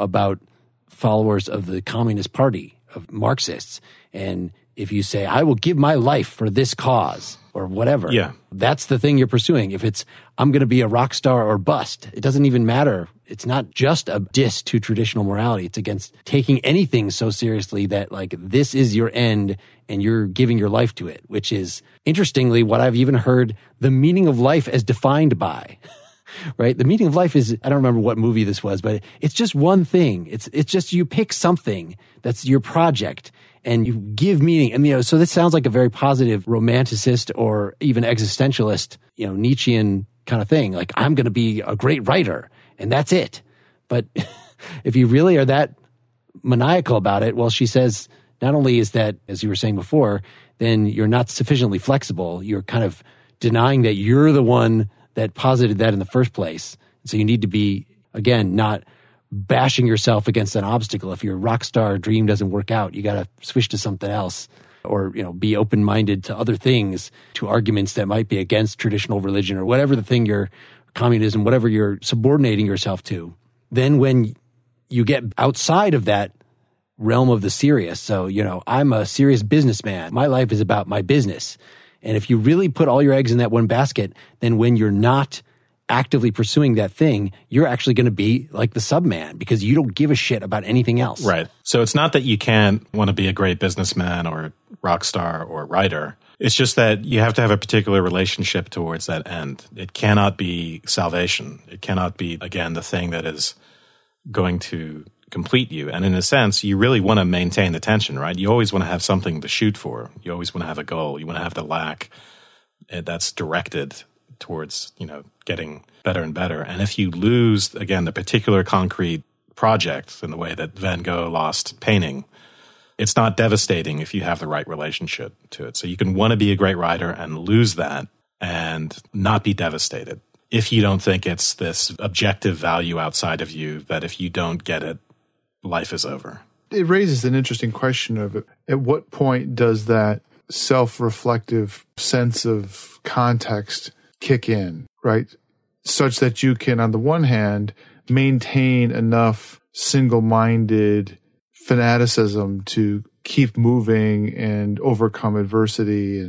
followers of the Communist Party, of Marxists. And if you say, I will give my life for this cause or whatever, that's the thing you're pursuing. If it's, I'm going to be a rock star or bust, it doesn't even matter. It's not just a diss to traditional morality. It's against taking anything so seriously that like this is your end and you're giving your life to it, which is interestingly what I've even heard the meaning of life as defined by. Right? The meaning of life is, I don't remember what movie this was, but it's just one thing. It's just you pick something that's your project and you give meaning. And, so this sounds like a very positive romanticist or even existentialist, Nietzschean kind of thing. Like, I'm going to be a great writer and that's it. But if you really are that maniacal about it, well, she says, not only is that, as you were saying before, then you're not sufficiently flexible. You're kind of denying that you're the one that posited that in the first place. So you need to be, again, not bashing yourself against an obstacle. If your rock star dream doesn't work out, you got to switch to something else or, be open-minded to other things, to arguments that might be against traditional religion or whatever the thing communism, whatever you're subordinating yourself to. Then when you get outside of that realm of the serious, so, I'm a serious businessman. My life is about my business. And if you really put all your eggs in that one basket, then when you're not actively pursuing that thing, you're actually going to be like the subman because you don't give a shit about anything else. Right. So it's not that you can't want to be a great businessman or rock star or writer. It's just that you have to have a particular relationship towards that end. It cannot be salvation. It cannot be, again, the thing that is going to complete you. And in a sense, you really want to maintain the tension, right? You always want to have something to shoot for. You always want to have a goal. You want to have the lack that's directed towards, getting better and better. And if you lose, again, the particular concrete project in the way that Van Gogh lost painting, it's not devastating if you have the right relationship to it. So you can want to be a great writer and lose that and not be devastated if you don't think it's this objective value outside of you that if you don't get it, life is over. It raises an interesting question of at what point does that self-reflective sense of context kick in, right? Such that you can, on the one hand, maintain enough single-minded fanaticism to keep moving and overcome adversity,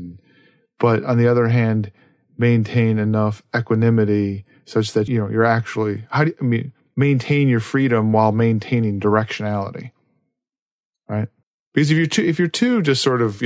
but on the other hand, maintain enough equanimity such that, you're actually, maintain your freedom while maintaining directionality, right? Because if you're too just sort of,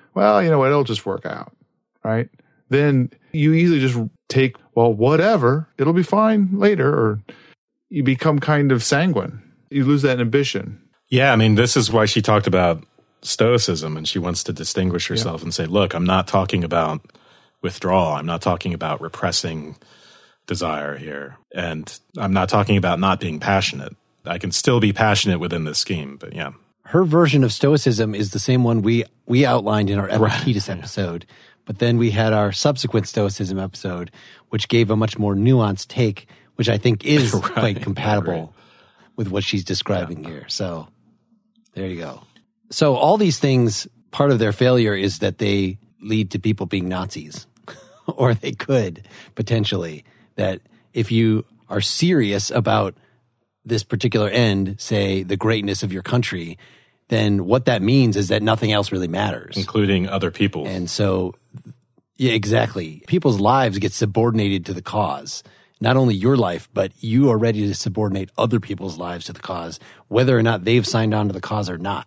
it'll just work out, right? Then you easily just take, whatever, it'll be fine later, or you become kind of sanguine. You lose that ambition. Yeah, this is why she talked about Stoicism, and she wants to distinguish herself and say, look, I'm not talking about withdrawal. I'm not talking about repressing desire here. And I'm not talking about not being passionate. I can still be passionate within this scheme, but yeah. Her version of Stoicism is the same one we outlined in our Epictetus episode. But then we had our subsequent Stoicism episode, which gave a much more nuanced take, which I think is quite compatible with what she's describing here. So there you go. So all these things, part of their failure is that they lead to people being Nazis, or they could potentially. That if you are serious about this particular end, say the greatness of your country, then what that means is that nothing else really matters. Including other people. And so, yeah, exactly. People's lives get subordinated to the cause. Not only your life, but you are ready to subordinate other people's lives to the cause, whether or not they've signed on to the cause or not.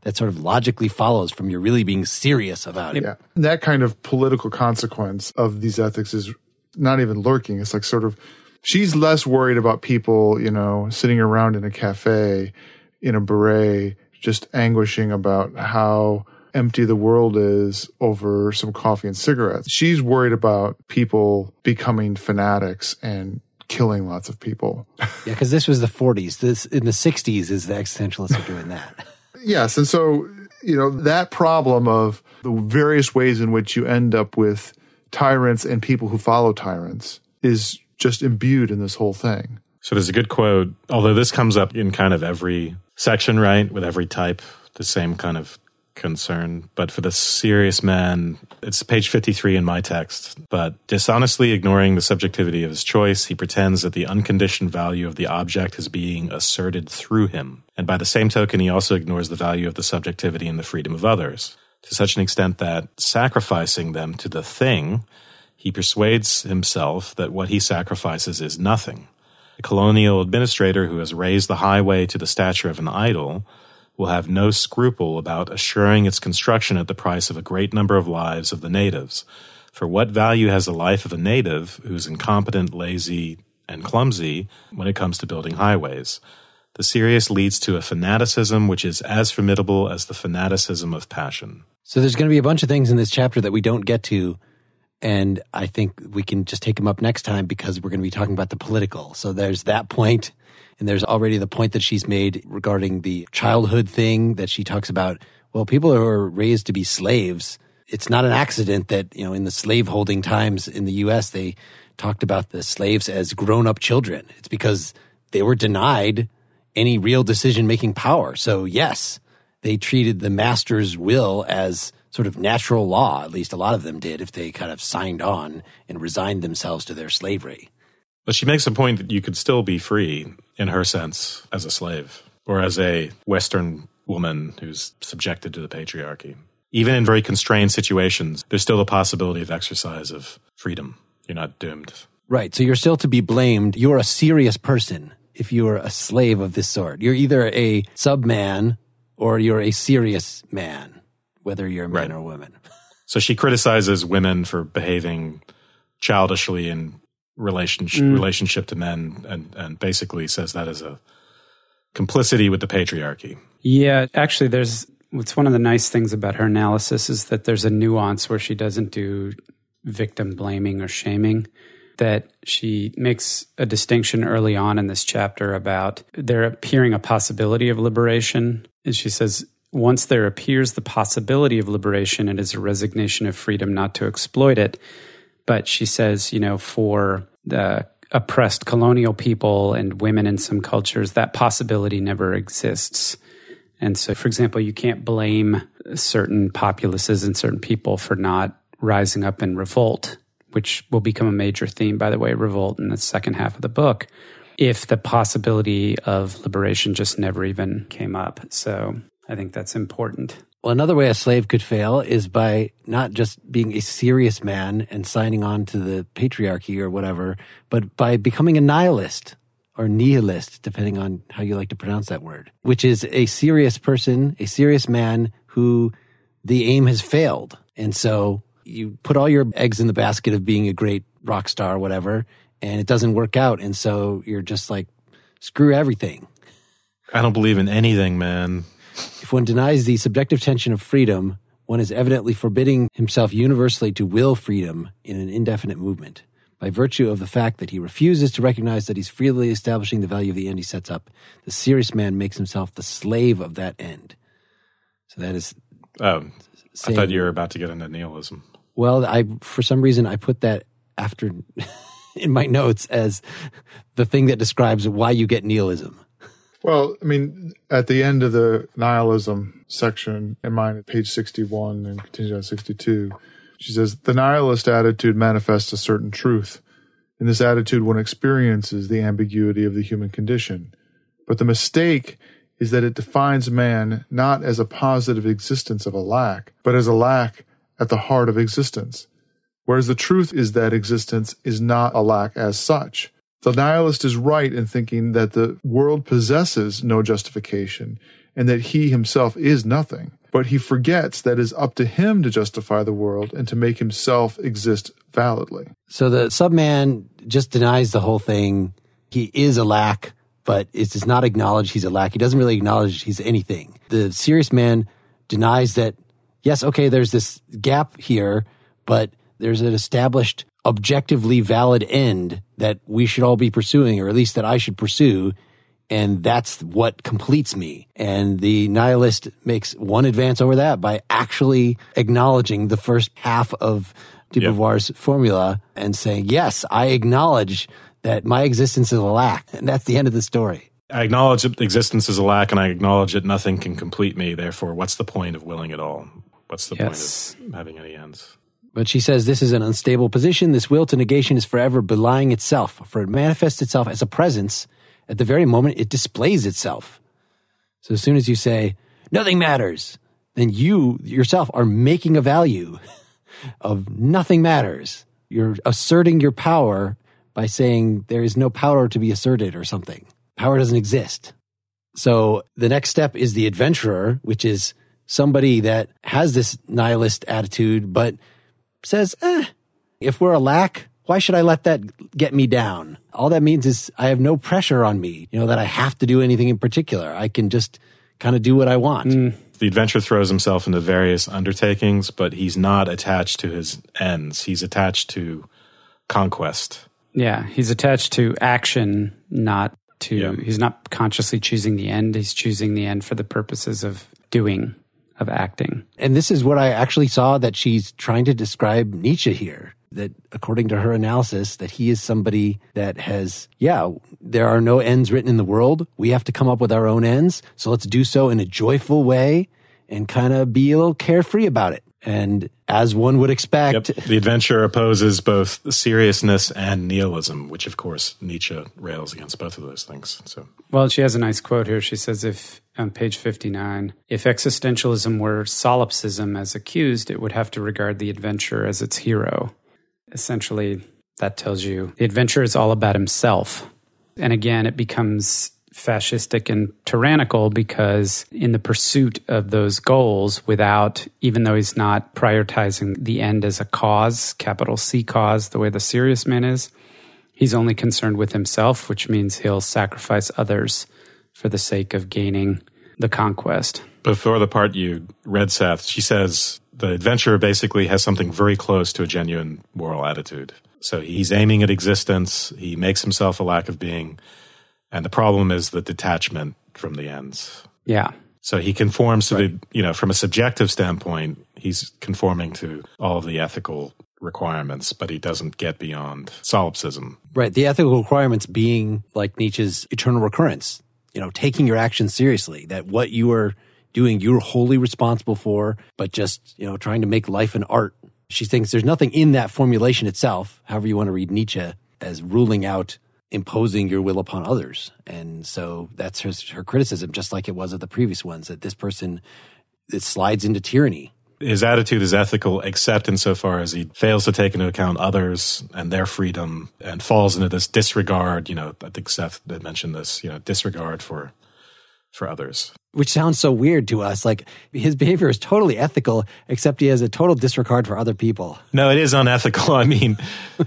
that sort of logically follows from your really being serious about it. Yeah. That kind of political consequence of these ethics is not even lurking. It's like sort of, she's less worried about people, sitting around in a cafe in a beret, just anguishing about how empty the world is over some coffee and cigarettes. She's worried about people becoming fanatics and killing lots of people. Yeah, because this was the 40s. This in the 60s is the existentialists are doing that. Yes, and so, that problem of the various ways in which you end up with tyrants and people who follow tyrants is just imbued in this whole thing. So there's a good quote, although this comes up in kind of every section, right, with every type, the same kind of concern. But for the serious man, it's page 53 in my text. But dishonestly ignoring the subjectivity of his choice, he pretends that the unconditioned value of the object is being asserted through him. And by the same token, he also ignores the value of the subjectivity and the freedom of others, to such an extent that, sacrificing them to the thing, he persuades himself that what he sacrifices is nothing. The colonial administrator who has raised the highway to the stature of an idol will have no scruple about assuring its construction at the price of a great number of lives of the natives. For what value has the life of a native who's incompetent, lazy, and clumsy when it comes to building highways? The serious leads to a fanaticism which is as formidable as the fanaticism of passion. So there's going to be a bunch of things in this chapter that we don't get to, and I think we can just take them up next time because we're going to be talking about the political. So there's that point. And there's already the point that she's made regarding the childhood thing that she talks about. Well, people who are raised to be slaves, it's not an accident that, in the slaveholding times in the U.S., they talked about the slaves as grown-up children. It's because they were denied any real decision-making power. So, yes, they treated the master's will as sort of natural law. At least a lot of them did if they kind of signed on and resigned themselves to their slavery. But she makes a point that you could still be free, in her sense, as a slave, or as a Western woman who's subjected to the patriarchy. Even in very constrained situations, there's still the possibility of exercise of freedom. You're not doomed. Right, so you're still to be blamed. You're a serious person if you're a slave of this sort. You're either a sub-man or you're a serious man, whether you're a man or a woman. So she criticizes women for behaving childishly in relationship to men and basically says that is a complicity with the patriarchy. Yeah, actually it's one of the nice things about her analysis is that there's a nuance where she doesn't do victim blaming or shaming, that she makes a distinction early on in this chapter about there appearing a possibility of liberation. And she says, once there appears the possibility of liberation, it is a resignation of freedom not to exploit it. But she says, for the oppressed colonial people and women in some cultures, that possibility never exists. And so, for example, you can't blame certain populaces and certain people for not rising up in revolt, which will become a major theme, by the way, revolt in the second half of the book, if the possibility of liberation just never even came up. So I think that's important. Well, another way a slave could fail is by not just being a serious man and signing on to the patriarchy or whatever, but by becoming a nihilist or nihilist, depending on how you like to pronounce that word, which is a serious person, a serious man who the aim has failed. And so you put all your eggs in the basket of being a great rock star or whatever, and it doesn't work out. And so you're just like, screw everything. I don't believe in anything, man. If one denies the subjective tension of freedom, one is evidently forbidding himself universally to will freedom in an indefinite movement. By virtue of the fact that he refuses to recognize that he's freely establishing the value of the end he sets up, the serious man makes himself the slave of that end. So that is... I thought you were about to get into nihilism. Well, for some reason, I put that after in my notes as the thing that describes why you get nihilism. Well, I mean, at the end of the nihilism section in mine at page 61 and continues on 62, she says, the nihilist attitude manifests a certain truth. In this attitude, one experiences the ambiguity of the human condition. But the mistake is that it defines man not as a positive existence of a lack, but as a lack at the heart of existence. Whereas the truth is that existence is not a lack as such. The nihilist is right in thinking that the world possesses no justification and that he himself is nothing. But he forgets that it is up to him to justify the world and to make himself exist validly. So the subman just denies the whole thing. He is a lack, but it does not acknowledge he's a lack. He doesn't really acknowledge he's anything. The serious man denies that, yes, okay, there's this gap here, but there's an established, objectively valid end that we should all be pursuing, or at least that I should pursue, and that's what completes me. And the nihilist makes one advance over that by actually acknowledging the first half of de Beauvoir's formula and saying, yes, I acknowledge that my existence is a lack. And that's the end of the story. I acknowledge that existence is a lack, and I acknowledge that nothing can complete me. Therefore, what's the point of willing at all? What's the point of having any ends? But she says this is an unstable position. This will to negation is forever belying itself, for it manifests itself as a presence at the very moment it displays itself. So as soon as you say, nothing matters, then you yourself are making a value of nothing matters. You're asserting your power by saying there is no power to be asserted or something. Power doesn't exist. So the next step is the adventurer, which is somebody that has this nihilist attitude, but says, if we're a lack, why should I let that get me down? All that means is I have no pressure on me, that I have to do anything in particular. I can just kind of do what I want. The adventurer throws himself into various undertakings, but he's not attached to his ends. He's attached to conquest. Yeah, he's attached to action, not to, he's not consciously choosing the end. He's choosing the end for the purposes of doing, of acting. And this is what I actually saw that she's trying to describe Nietzsche here. That according to her analysis, that he is somebody that has, there are no ends written in the world. We have to come up with our own ends. So let's do so in a joyful way and kind of be a little carefree about it. And as one would expect. The adventure opposes both seriousness and nihilism, which of course Nietzsche rails against both of those things. So, well, she has a nice quote here. She says, on page 59, if existentialism were solipsism as accused, it would have to regard the adventurer as its hero. Essentially, that tells you the adventurer is all about himself. And again, it becomes fascistic and tyrannical because in the pursuit of those goals, even though he's not prioritizing the end as a cause, capital C cause, the way the serious man is, he's only concerned with himself, which means he'll sacrifice others for the sake of gaining the conquest. Before the part you read, Seth, she says the adventurer basically has something very close to a genuine moral attitude. So he's aiming at existence. He makes himself a lack of being. And the problem is the detachment from the ends. Yeah. So he conforms to from a subjective standpoint, he's conforming to all of the ethical requirements, but he doesn't get beyond solipsism. Right. The ethical requirements being like Nietzsche's eternal recurrence, taking your actions seriously, that what you are doing, you're wholly responsible for, but just, trying to make life an art. She thinks there's nothing in that formulation itself, however you want to read Nietzsche, as ruling out imposing your will upon others. And so that's her criticism, just like it was of the previous ones, that this person, it slides into tyranny. His attitude is ethical, except insofar as he fails to take into account others and their freedom and falls into this disregard, I think Seth had mentioned this, disregard for others. Which sounds so weird to us. Like his behavior is totally ethical, except he has a total disregard for other people. No, it is unethical. I mean,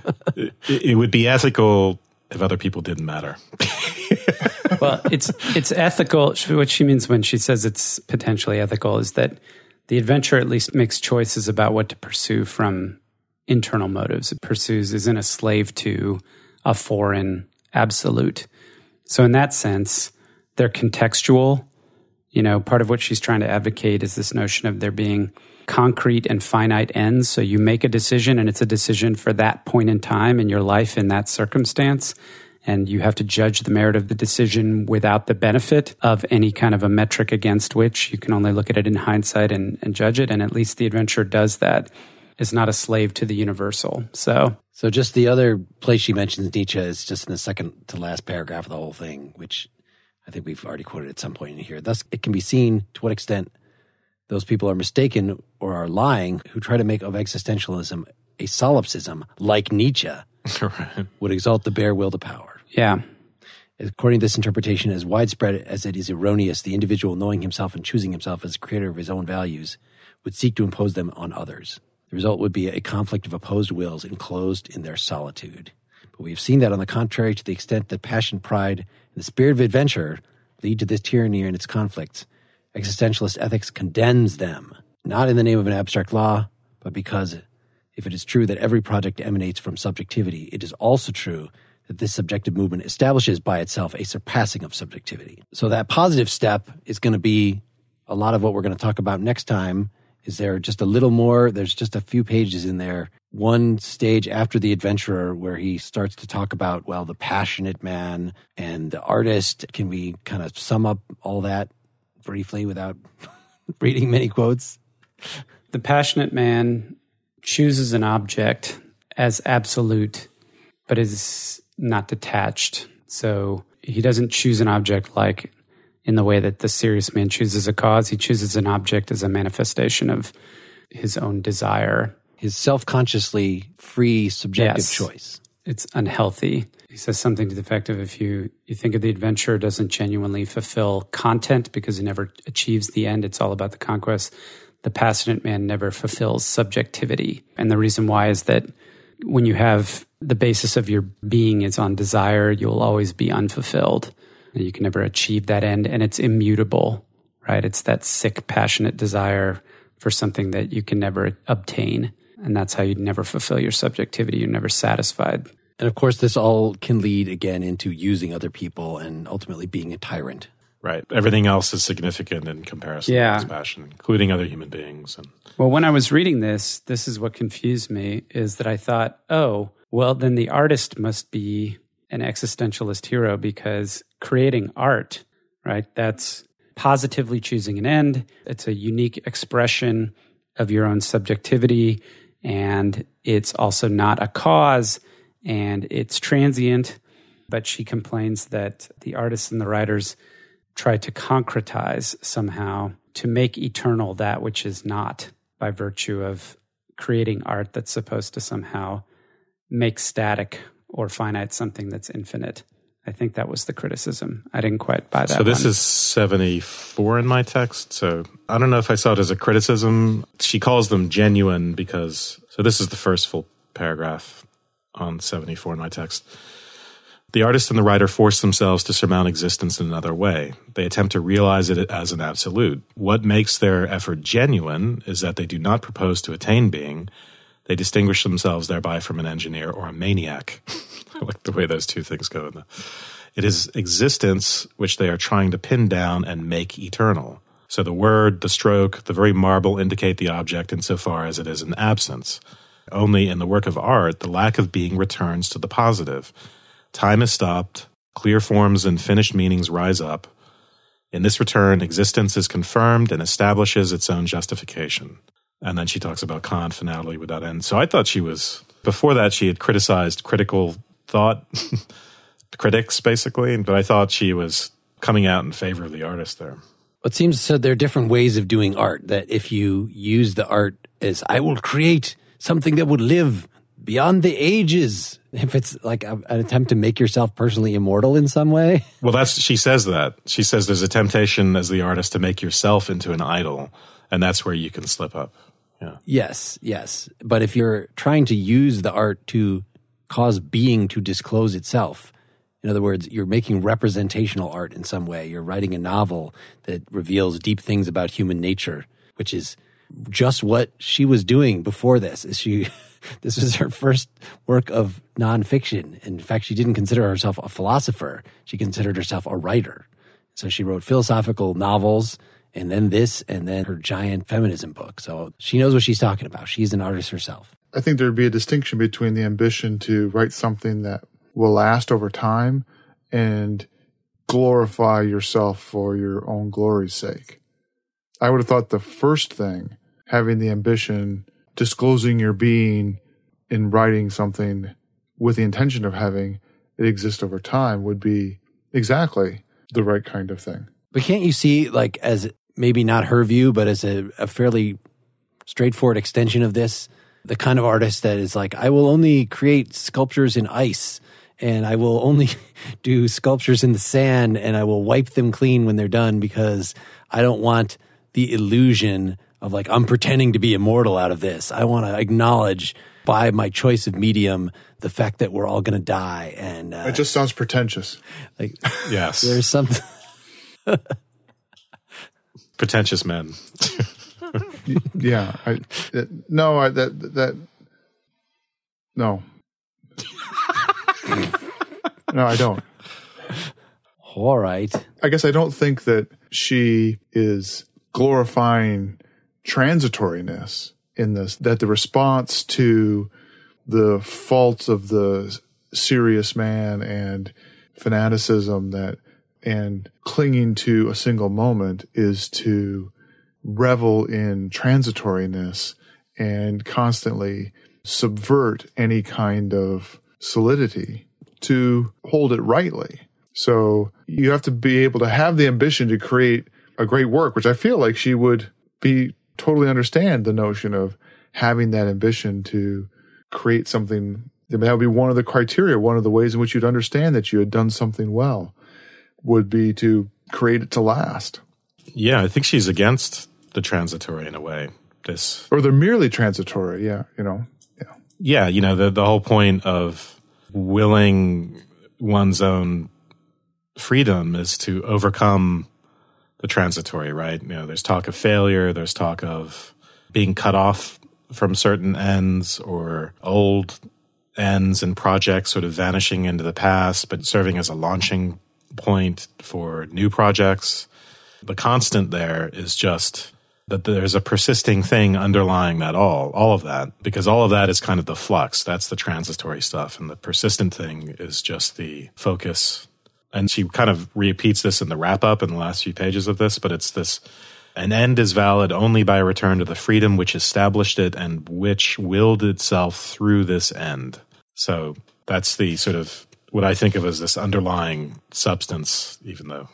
it would be ethical if other people didn't matter. Well, it's ethical. What she means when she says it's potentially ethical is that the adventurer at least makes choices about what to pursue from internal motives. It isn't a slave to a foreign absolute. So in that sense, they're contextual. Part of what she's trying to advocate is this notion of there being concrete and finite ends. So you make a decision, and it's a decision for that point in time in your life in that circumstance. And you have to judge the merit of the decision without the benefit of any kind of a metric against which you can only look at it in hindsight and judge it. And at least the adventurer does that. Is not a slave to the universal. So just the other place she mentions Nietzsche is just in the second to last paragraph of the whole thing, which I think we've already quoted at some point in here. Thus, it can be seen to what extent those people are mistaken or are lying who try to make of existentialism a solipsism, like Nietzsche, right. would exalt the bare will to power. Yeah. According to this interpretation, as widespread as it is erroneous, the individual knowing himself and choosing himself as creator of his own values would seek to impose them on others. The result would be a conflict of opposed wills enclosed in their solitude. But we have seen that, on the contrary, to the extent that passion, pride, and the spirit of adventure lead to this tyranny and its conflicts, existentialist ethics condemns them, not in the name of an abstract law, but because if it is true that every project emanates from subjectivity, it is also true that this subjective movement establishes by itself a surpassing of subjectivity. So that positive step is going to be a lot of what we're going to talk about next time. Is there just a little more? There's just a few pages in there. One stage after the adventurer where he starts to talk about, well, the passionate man and the artist. Can we kind of sum up all that briefly without reading many quotes? The passionate man chooses an object as absolute, but is not detached. So he doesn't choose an object like in the way that the serious man chooses a cause. He chooses an object as a manifestation of his own desire. His self-consciously free subjective choice. It's unhealthy. He says something to the effect of, if you think of the adventurer doesn't genuinely fulfill content because he never achieves the end, it's all about the conquest. The passionate man never fulfills subjectivity. And the reason why is that when you have the basis of your being is on desire, you'll always be unfulfilled. And you can never achieve that end, and it's immutable, right? It's that sick, passionate desire for something that you can never obtain. And that's how you'd never fulfill your subjectivity. You're never satisfied. And of course, this all can lead again into using other people and ultimately being a tyrant. Right. Everything else is significant in comparison to this passion, including other human beings. Well, when I was reading this is what confused me, is that I thought, oh, well, then the artist must be an existentialist hero, because creating art, right, that's positively choosing an end. It's a unique expression of your own subjectivity, and it's also not a cause, and it's transient. But she complains that the artists and the writers try to concretize somehow to make eternal that which is not, by virtue of creating art that's supposed to somehow make static or finite something that's infinite. I think that was the criticism. I didn't quite buy that. So this is 74 in my text. So I don't know if I saw it as a criticism. She calls them genuine because, so this is the first full paragraph on 74 in my text. The artist and the writer force themselves to surmount existence in another way. They attempt to realize it as an absolute. What makes their effort genuine is that they do not propose to attain being. They distinguish themselves thereby from an engineer or a maniac. I like the way those two things go. It is existence which they are trying to pin down and make eternal. So the word, the stroke, the very marble indicate the object insofar as it is an absence. Only in the work of art, the lack of being returns to the positive. Time is stopped, clear forms and finished meanings rise up. In this return, existence is confirmed and establishes its own justification. And then she talks about Kant, finality without end. So I thought she was, before that she had criticized critical thought, critics basically, but I thought she was coming out in favor of the artist there. It seems so there are different ways of doing art, that if you use the art as, I will create something that would live beyond the ages, if it's like an attempt to make yourself personally immortal in some way. Well, she says that. She says there's a temptation as the artist to make yourself into an idol, and that's where you can slip up. Yeah. Yes. But if you're trying to use the art to cause being to disclose itself, in other words, you're making representational art in some way. You're writing a novel that reveals deep things about human nature, which is just what she was doing before this. This was her first work of nonfiction. In fact, she didn't consider herself a philosopher. She considered herself a writer. So she wrote philosophical novels, and then this, and then her giant feminism book. So she knows what she's talking about. She's an artist herself. I think there'd be a distinction between the ambition to write something that will last over time and glorify yourself for your own glory's sake. I would have thought the first thing, having the ambition, disclosing your being in writing something with the intention of having it exist over time, would be exactly the right kind of thing. But can't you see, like, as maybe not her view, but as a fairly straightforward extension of this, the kind of artist that is like, I will only create sculptures in ice and I will only do sculptures in the sand, and I will wipe them clean when they're done because I don't want the illusion of like, I'm pretending to be immortal out of this. I want to acknowledge by my choice of medium the fact that we're all going to die. And it just sounds pretentious. Like, yes, there's something. Pretentious men. Yeah. No. No, I don't. All right. I guess I don't think that she is glorifying transitoriness in this, that the response to the faults of the serious man and fanaticism and clinging to a single moment is to revel in transitoriness and constantly subvert any kind of solidity to hold it rightly. So you have to be able to have the ambition to create a great work, which I feel like she would totally understand the notion of having that ambition to create something. That would be one of the criteria, one of the ways in which you'd understand that you had done something well would be to create it to last. Yeah, I think she's against the transitory in a way. Or they're merely transitory, yeah. Yeah, the whole point of willing one's own freedom is to overcome the transitory, right? There's talk of failure, there's talk of being cut off from certain ends or old ends and projects sort of vanishing into the past, but serving as a launching point for new projects. The constant there is just that there's a persisting thing underlying that all of that, because all of that is kind of the flux. That's the transitory stuff. And the persistent thing is just the focus. And she kind of repeats this in the wrap up in the last few pages of this, but it's this: an end is valid only by a return to the freedom which established it and which willed itself through this end. So that's the sort of what I think of as this underlying substance, even though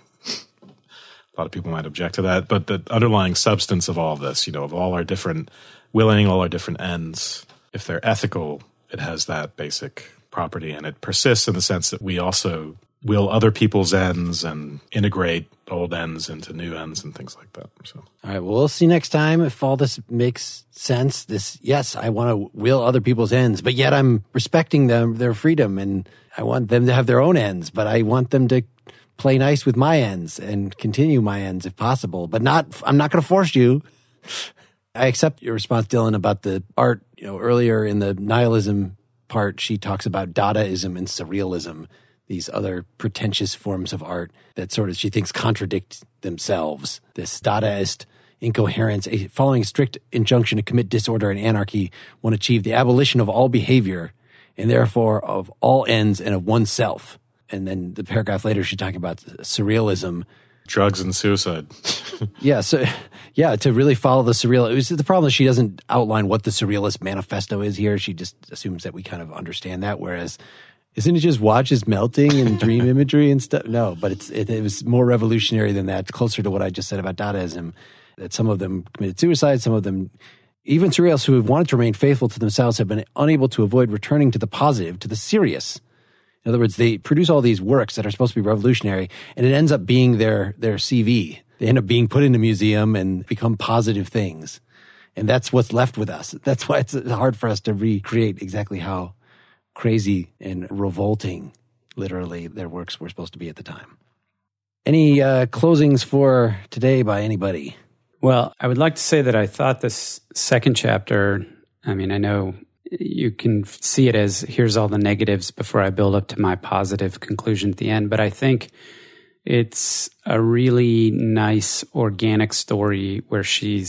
a lot of people might object to that, but the underlying substance of all of this, of all our different willing, all our different ends, if they're ethical, it has that basic property, and it persists in the sense that we also will other people's ends and integrate old ends into new ends and things like that. So, all right, well, we'll see next time if all this makes sense. Yes, I want to will other people's ends, but yet I'm respecting their freedom, and I want them to have their own ends, but I want them to play nice with my ends and continue my ends if possible, but I'm not going to force you. I accept your response, Dylan, about the art. Earlier in the nihilism part, she talks about Dadaism and surrealism, these other pretentious forms of art that sort of she thinks contradict themselves. This Dadaist incoherence, following a strict injunction to commit disorder and anarchy, one achieve the abolition of all behavior and therefore of all ends and of oneself. And then the paragraph later, she's talking about surrealism. Drugs and suicide. To really follow the surreal. The problem is she doesn't outline what the surrealist manifesto is here. She just assumes that we kind of understand that. Whereas, isn't it just watches melting and dream imagery and stuff? No, but it was more revolutionary than that. It's closer to what I just said about Dadaism, that some of them committed suicide, some of them, even surrealists who have wanted to remain faithful to themselves, have been unable to avoid returning to the positive, to the serious. In other words, they produce all these works that are supposed to be revolutionary, and it ends up being their CV. They end up being put in a museum and become positive things. And that's what's left with us. That's why it's hard for us to recreate exactly how crazy and revolting, literally, their works were supposed to be at the time. Any closings for today by anybody? Well, I would like to say that I thought this second chapter, I know you can see it as here's all the negatives before I build up to my positive conclusion at the end. But I think it's a really nice organic story where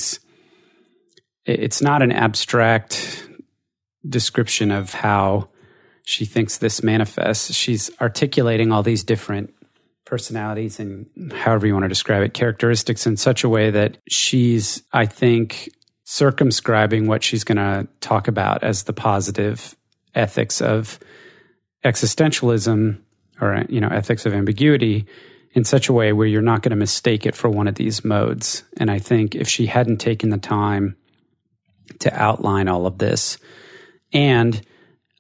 it's not an abstract description of how she thinks this manifests. She's articulating all these different personalities and however you want to describe it, characteristics in such a way that she's, I think, circumscribing what she's going to talk about as the positive ethics of existentialism or, ethics of ambiguity in such a way where you're not going to mistake it for one of these modes. And I think if she hadn't taken the time to outline all of this and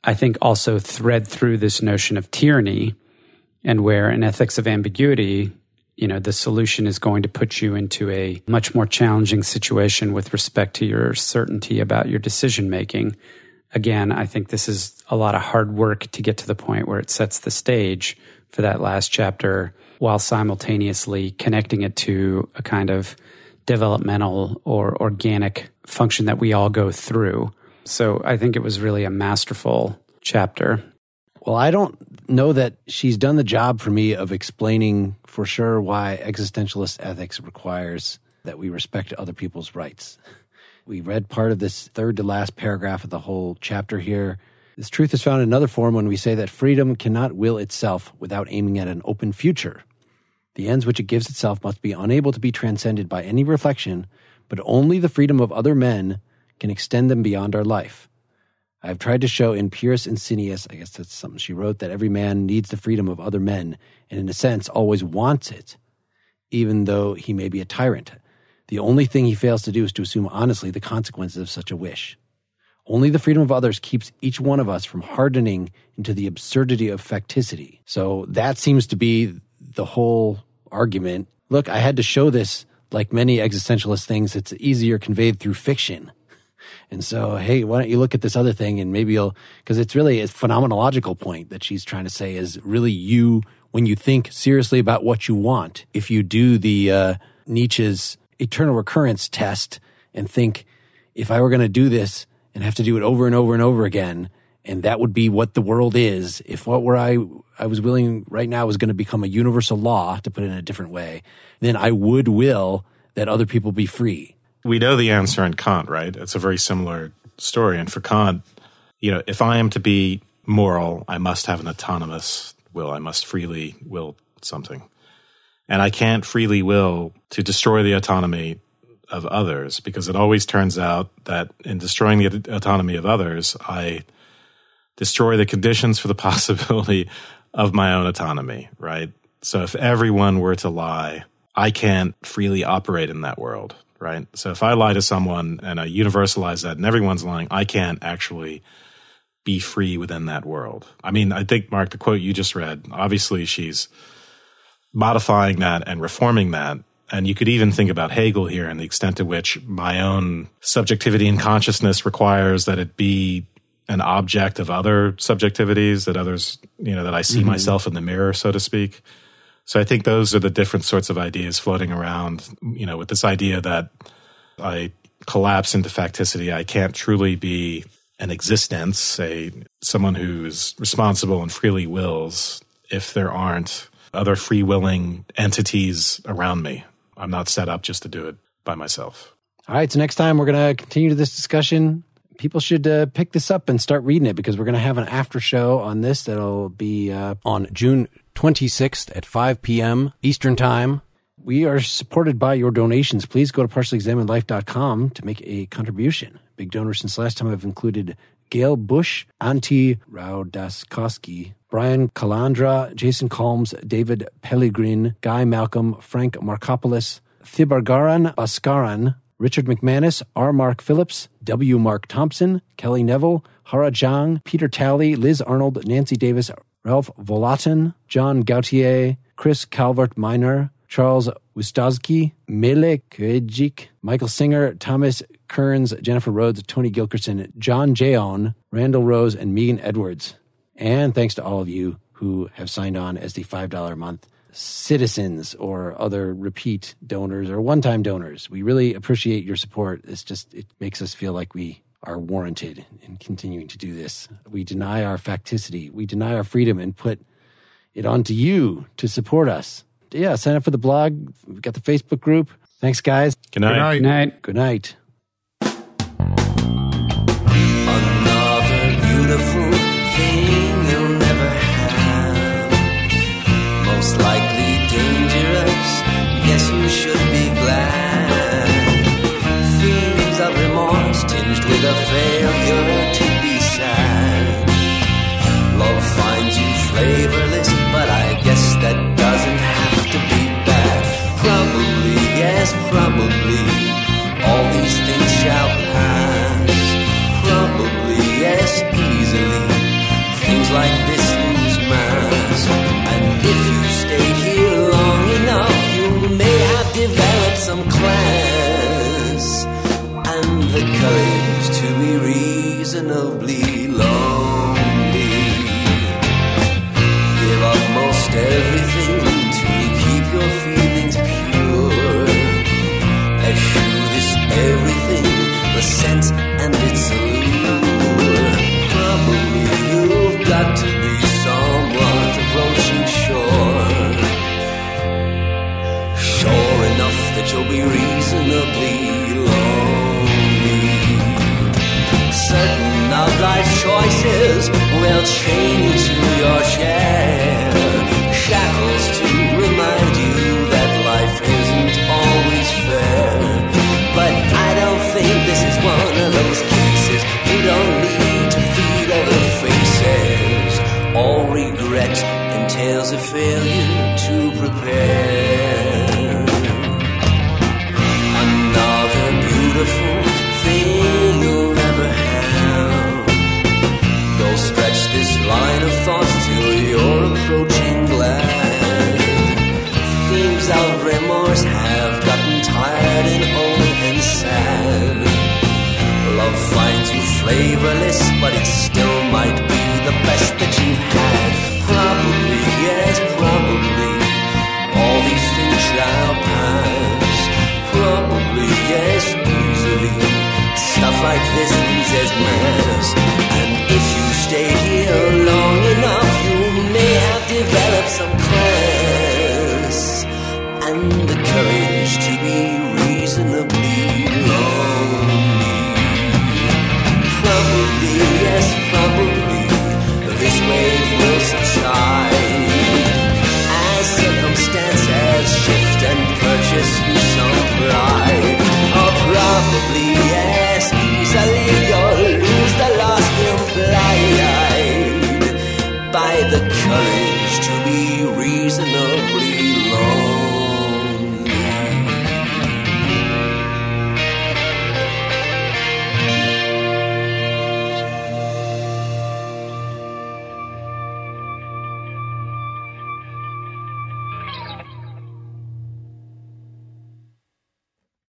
I think also thread through this notion of tyranny, and where in Ethics of Ambiguity, the solution is going to put you into a much more challenging situation with respect to your certainty about your decision making. Again, I think this is a lot of hard work to get to the point where it sets the stage for that last chapter, while simultaneously connecting it to a kind of developmental or organic function that we all go through. So I think it was really a masterful chapter. Well, I don't know that she's done the job for me of explaining for sure why existentialist ethics requires that we respect other people's rights. We read part of this third to last paragraph of the whole chapter here. This truth is found in another form when we say that freedom cannot will itself without aiming at an open future. The ends which it gives itself must be unable to be transcended by any reflection, but only the freedom of other men can extend them beyond our life. I have tried to show in Pyrrhus Insignius, I guess that's something she wrote, that every man needs the freedom of other men, and in a sense always wants it, even though he may be a tyrant. The only thing he fails to do is to assume honestly the consequences of such a wish. Only the freedom of others keeps each one of us from hardening into the absurdity of facticity. So that seems to be the whole argument. Look, I had to show this, like many existentialist things, it's easier conveyed through fiction. And so, hey, why don't you look at this other thing and maybe you'll, because it's really a phenomenological point that she's trying to say is really you, when you think seriously about what you want, if you do the Nietzsche's eternal recurrence test and think, if I were going to do this and have to do it over and over and over again, and that would be what the world is, if what were I was willing right now was going to become a universal law, to put it in a different way, then I would will that other people be free. We know the answer in Kant, right? It's a very similar story. And for Kant, if I am to be moral, I must have an autonomous will. I must freely will something. And I can't freely will to destroy the autonomy of others, because it always turns out that in destroying the autonomy of others, I destroy the conditions for the possibility of my own autonomy, right? So if everyone were to lie, I can't freely operate in that world, right? So if I lie to someone and I universalize that and everyone's lying, I can't actually be free within that world. I mean, I think, Mark, the quote you just read, obviously she's modifying that and reforming that. And you could even think about Hegel here and the extent to which my own subjectivity and consciousness requires that it be an object of other subjectivities, that others, that I see myself in the mirror, so to speak. So I think those are the different sorts of ideas floating around, with this idea that I collapse into facticity. I can't truly be an existence, someone who's responsible and freely wills, if there aren't other free-willing entities around me. I'm not set up just to do it by myself. All right, so next time we're going to continue this discussion. People should pick this up and start reading it, because we're going to have an after show on this that'll be on June 26th at 5 p.m. Eastern Time. We are supported by your donations. Please go to partiallyexaminedlife.com to make a contribution. Big donors since last time have included Gail Bush, Antti Raudaskowski, Brian Calandra, Jason Calms, David Pellegrin, Guy Malcolm, Frank Markopoulos, Thibargaran Baskaran, Richard McManus, R. Mark Phillips, W. Mark Thompson, Kelly Neville, Hara Zhang, Peter Talley, Liz Arnold, Nancy Davis, Ralph Volatin, John Gautier, Chris Calvert-Minor, Charles Wistowski, Mele Kejik, Michael Singer, Thomas Kearns, Jennifer Rhodes, Tony Gilkerson, John Jaon, Randall Rose, and Megan Edwards. And thanks to all of you who have signed on as the $5 a month citizens or other repeat donors or one-time donors. We really appreciate your support. It makes us feel like we are warranted in continuing to do this. We deny our facticity. We deny our freedom and put it onto you to support us. Yeah, sign up for the blog. We've got the Facebook group. Thanks, guys. Good night. Good night. Good night. Another beautiful thing you'll never have. Most likely dangerous. Yes, you should be glad. Feelings of remorse tinged with a failure to be sad. Love finds you flavorless, but I guess that doesn't have to be bad. Probably, yes, probably. All these like this lose mass. And if you stayed here long enough, you may have developed some class and the courage to be reasonably lonely. Give up most everything to keep your feelings pure. Eschew this everything, the scent and its allure. Probably you've got to be somewhat approaching shore. Sure enough that you'll be reasonably lonely. Certain of life's choices will chain you to your chair. Shackles to remind you that life isn't always fair. But I don't think this is one of those cases. You don't need to feed other faces. All regret entails a failure to prepare. Another beautiful thing you'll never have. Go stretch this line of thoughts till you're approaching glad. Themes of remorse have gotten tired and old and sad. Love finds you flavorless, but it still might be the best that you've had. Probably, yes, probably, all these things shall pass. Probably, yes, easily, stuff like this loses mass. And if you stay here long enough, you may have developed some class and the courage to be reasonably lonely. Probably, yes, probably, this wave will subside as circumstances shift and purchase you some pride. Or probably, yes, easily you'll lose the lost implied by the courage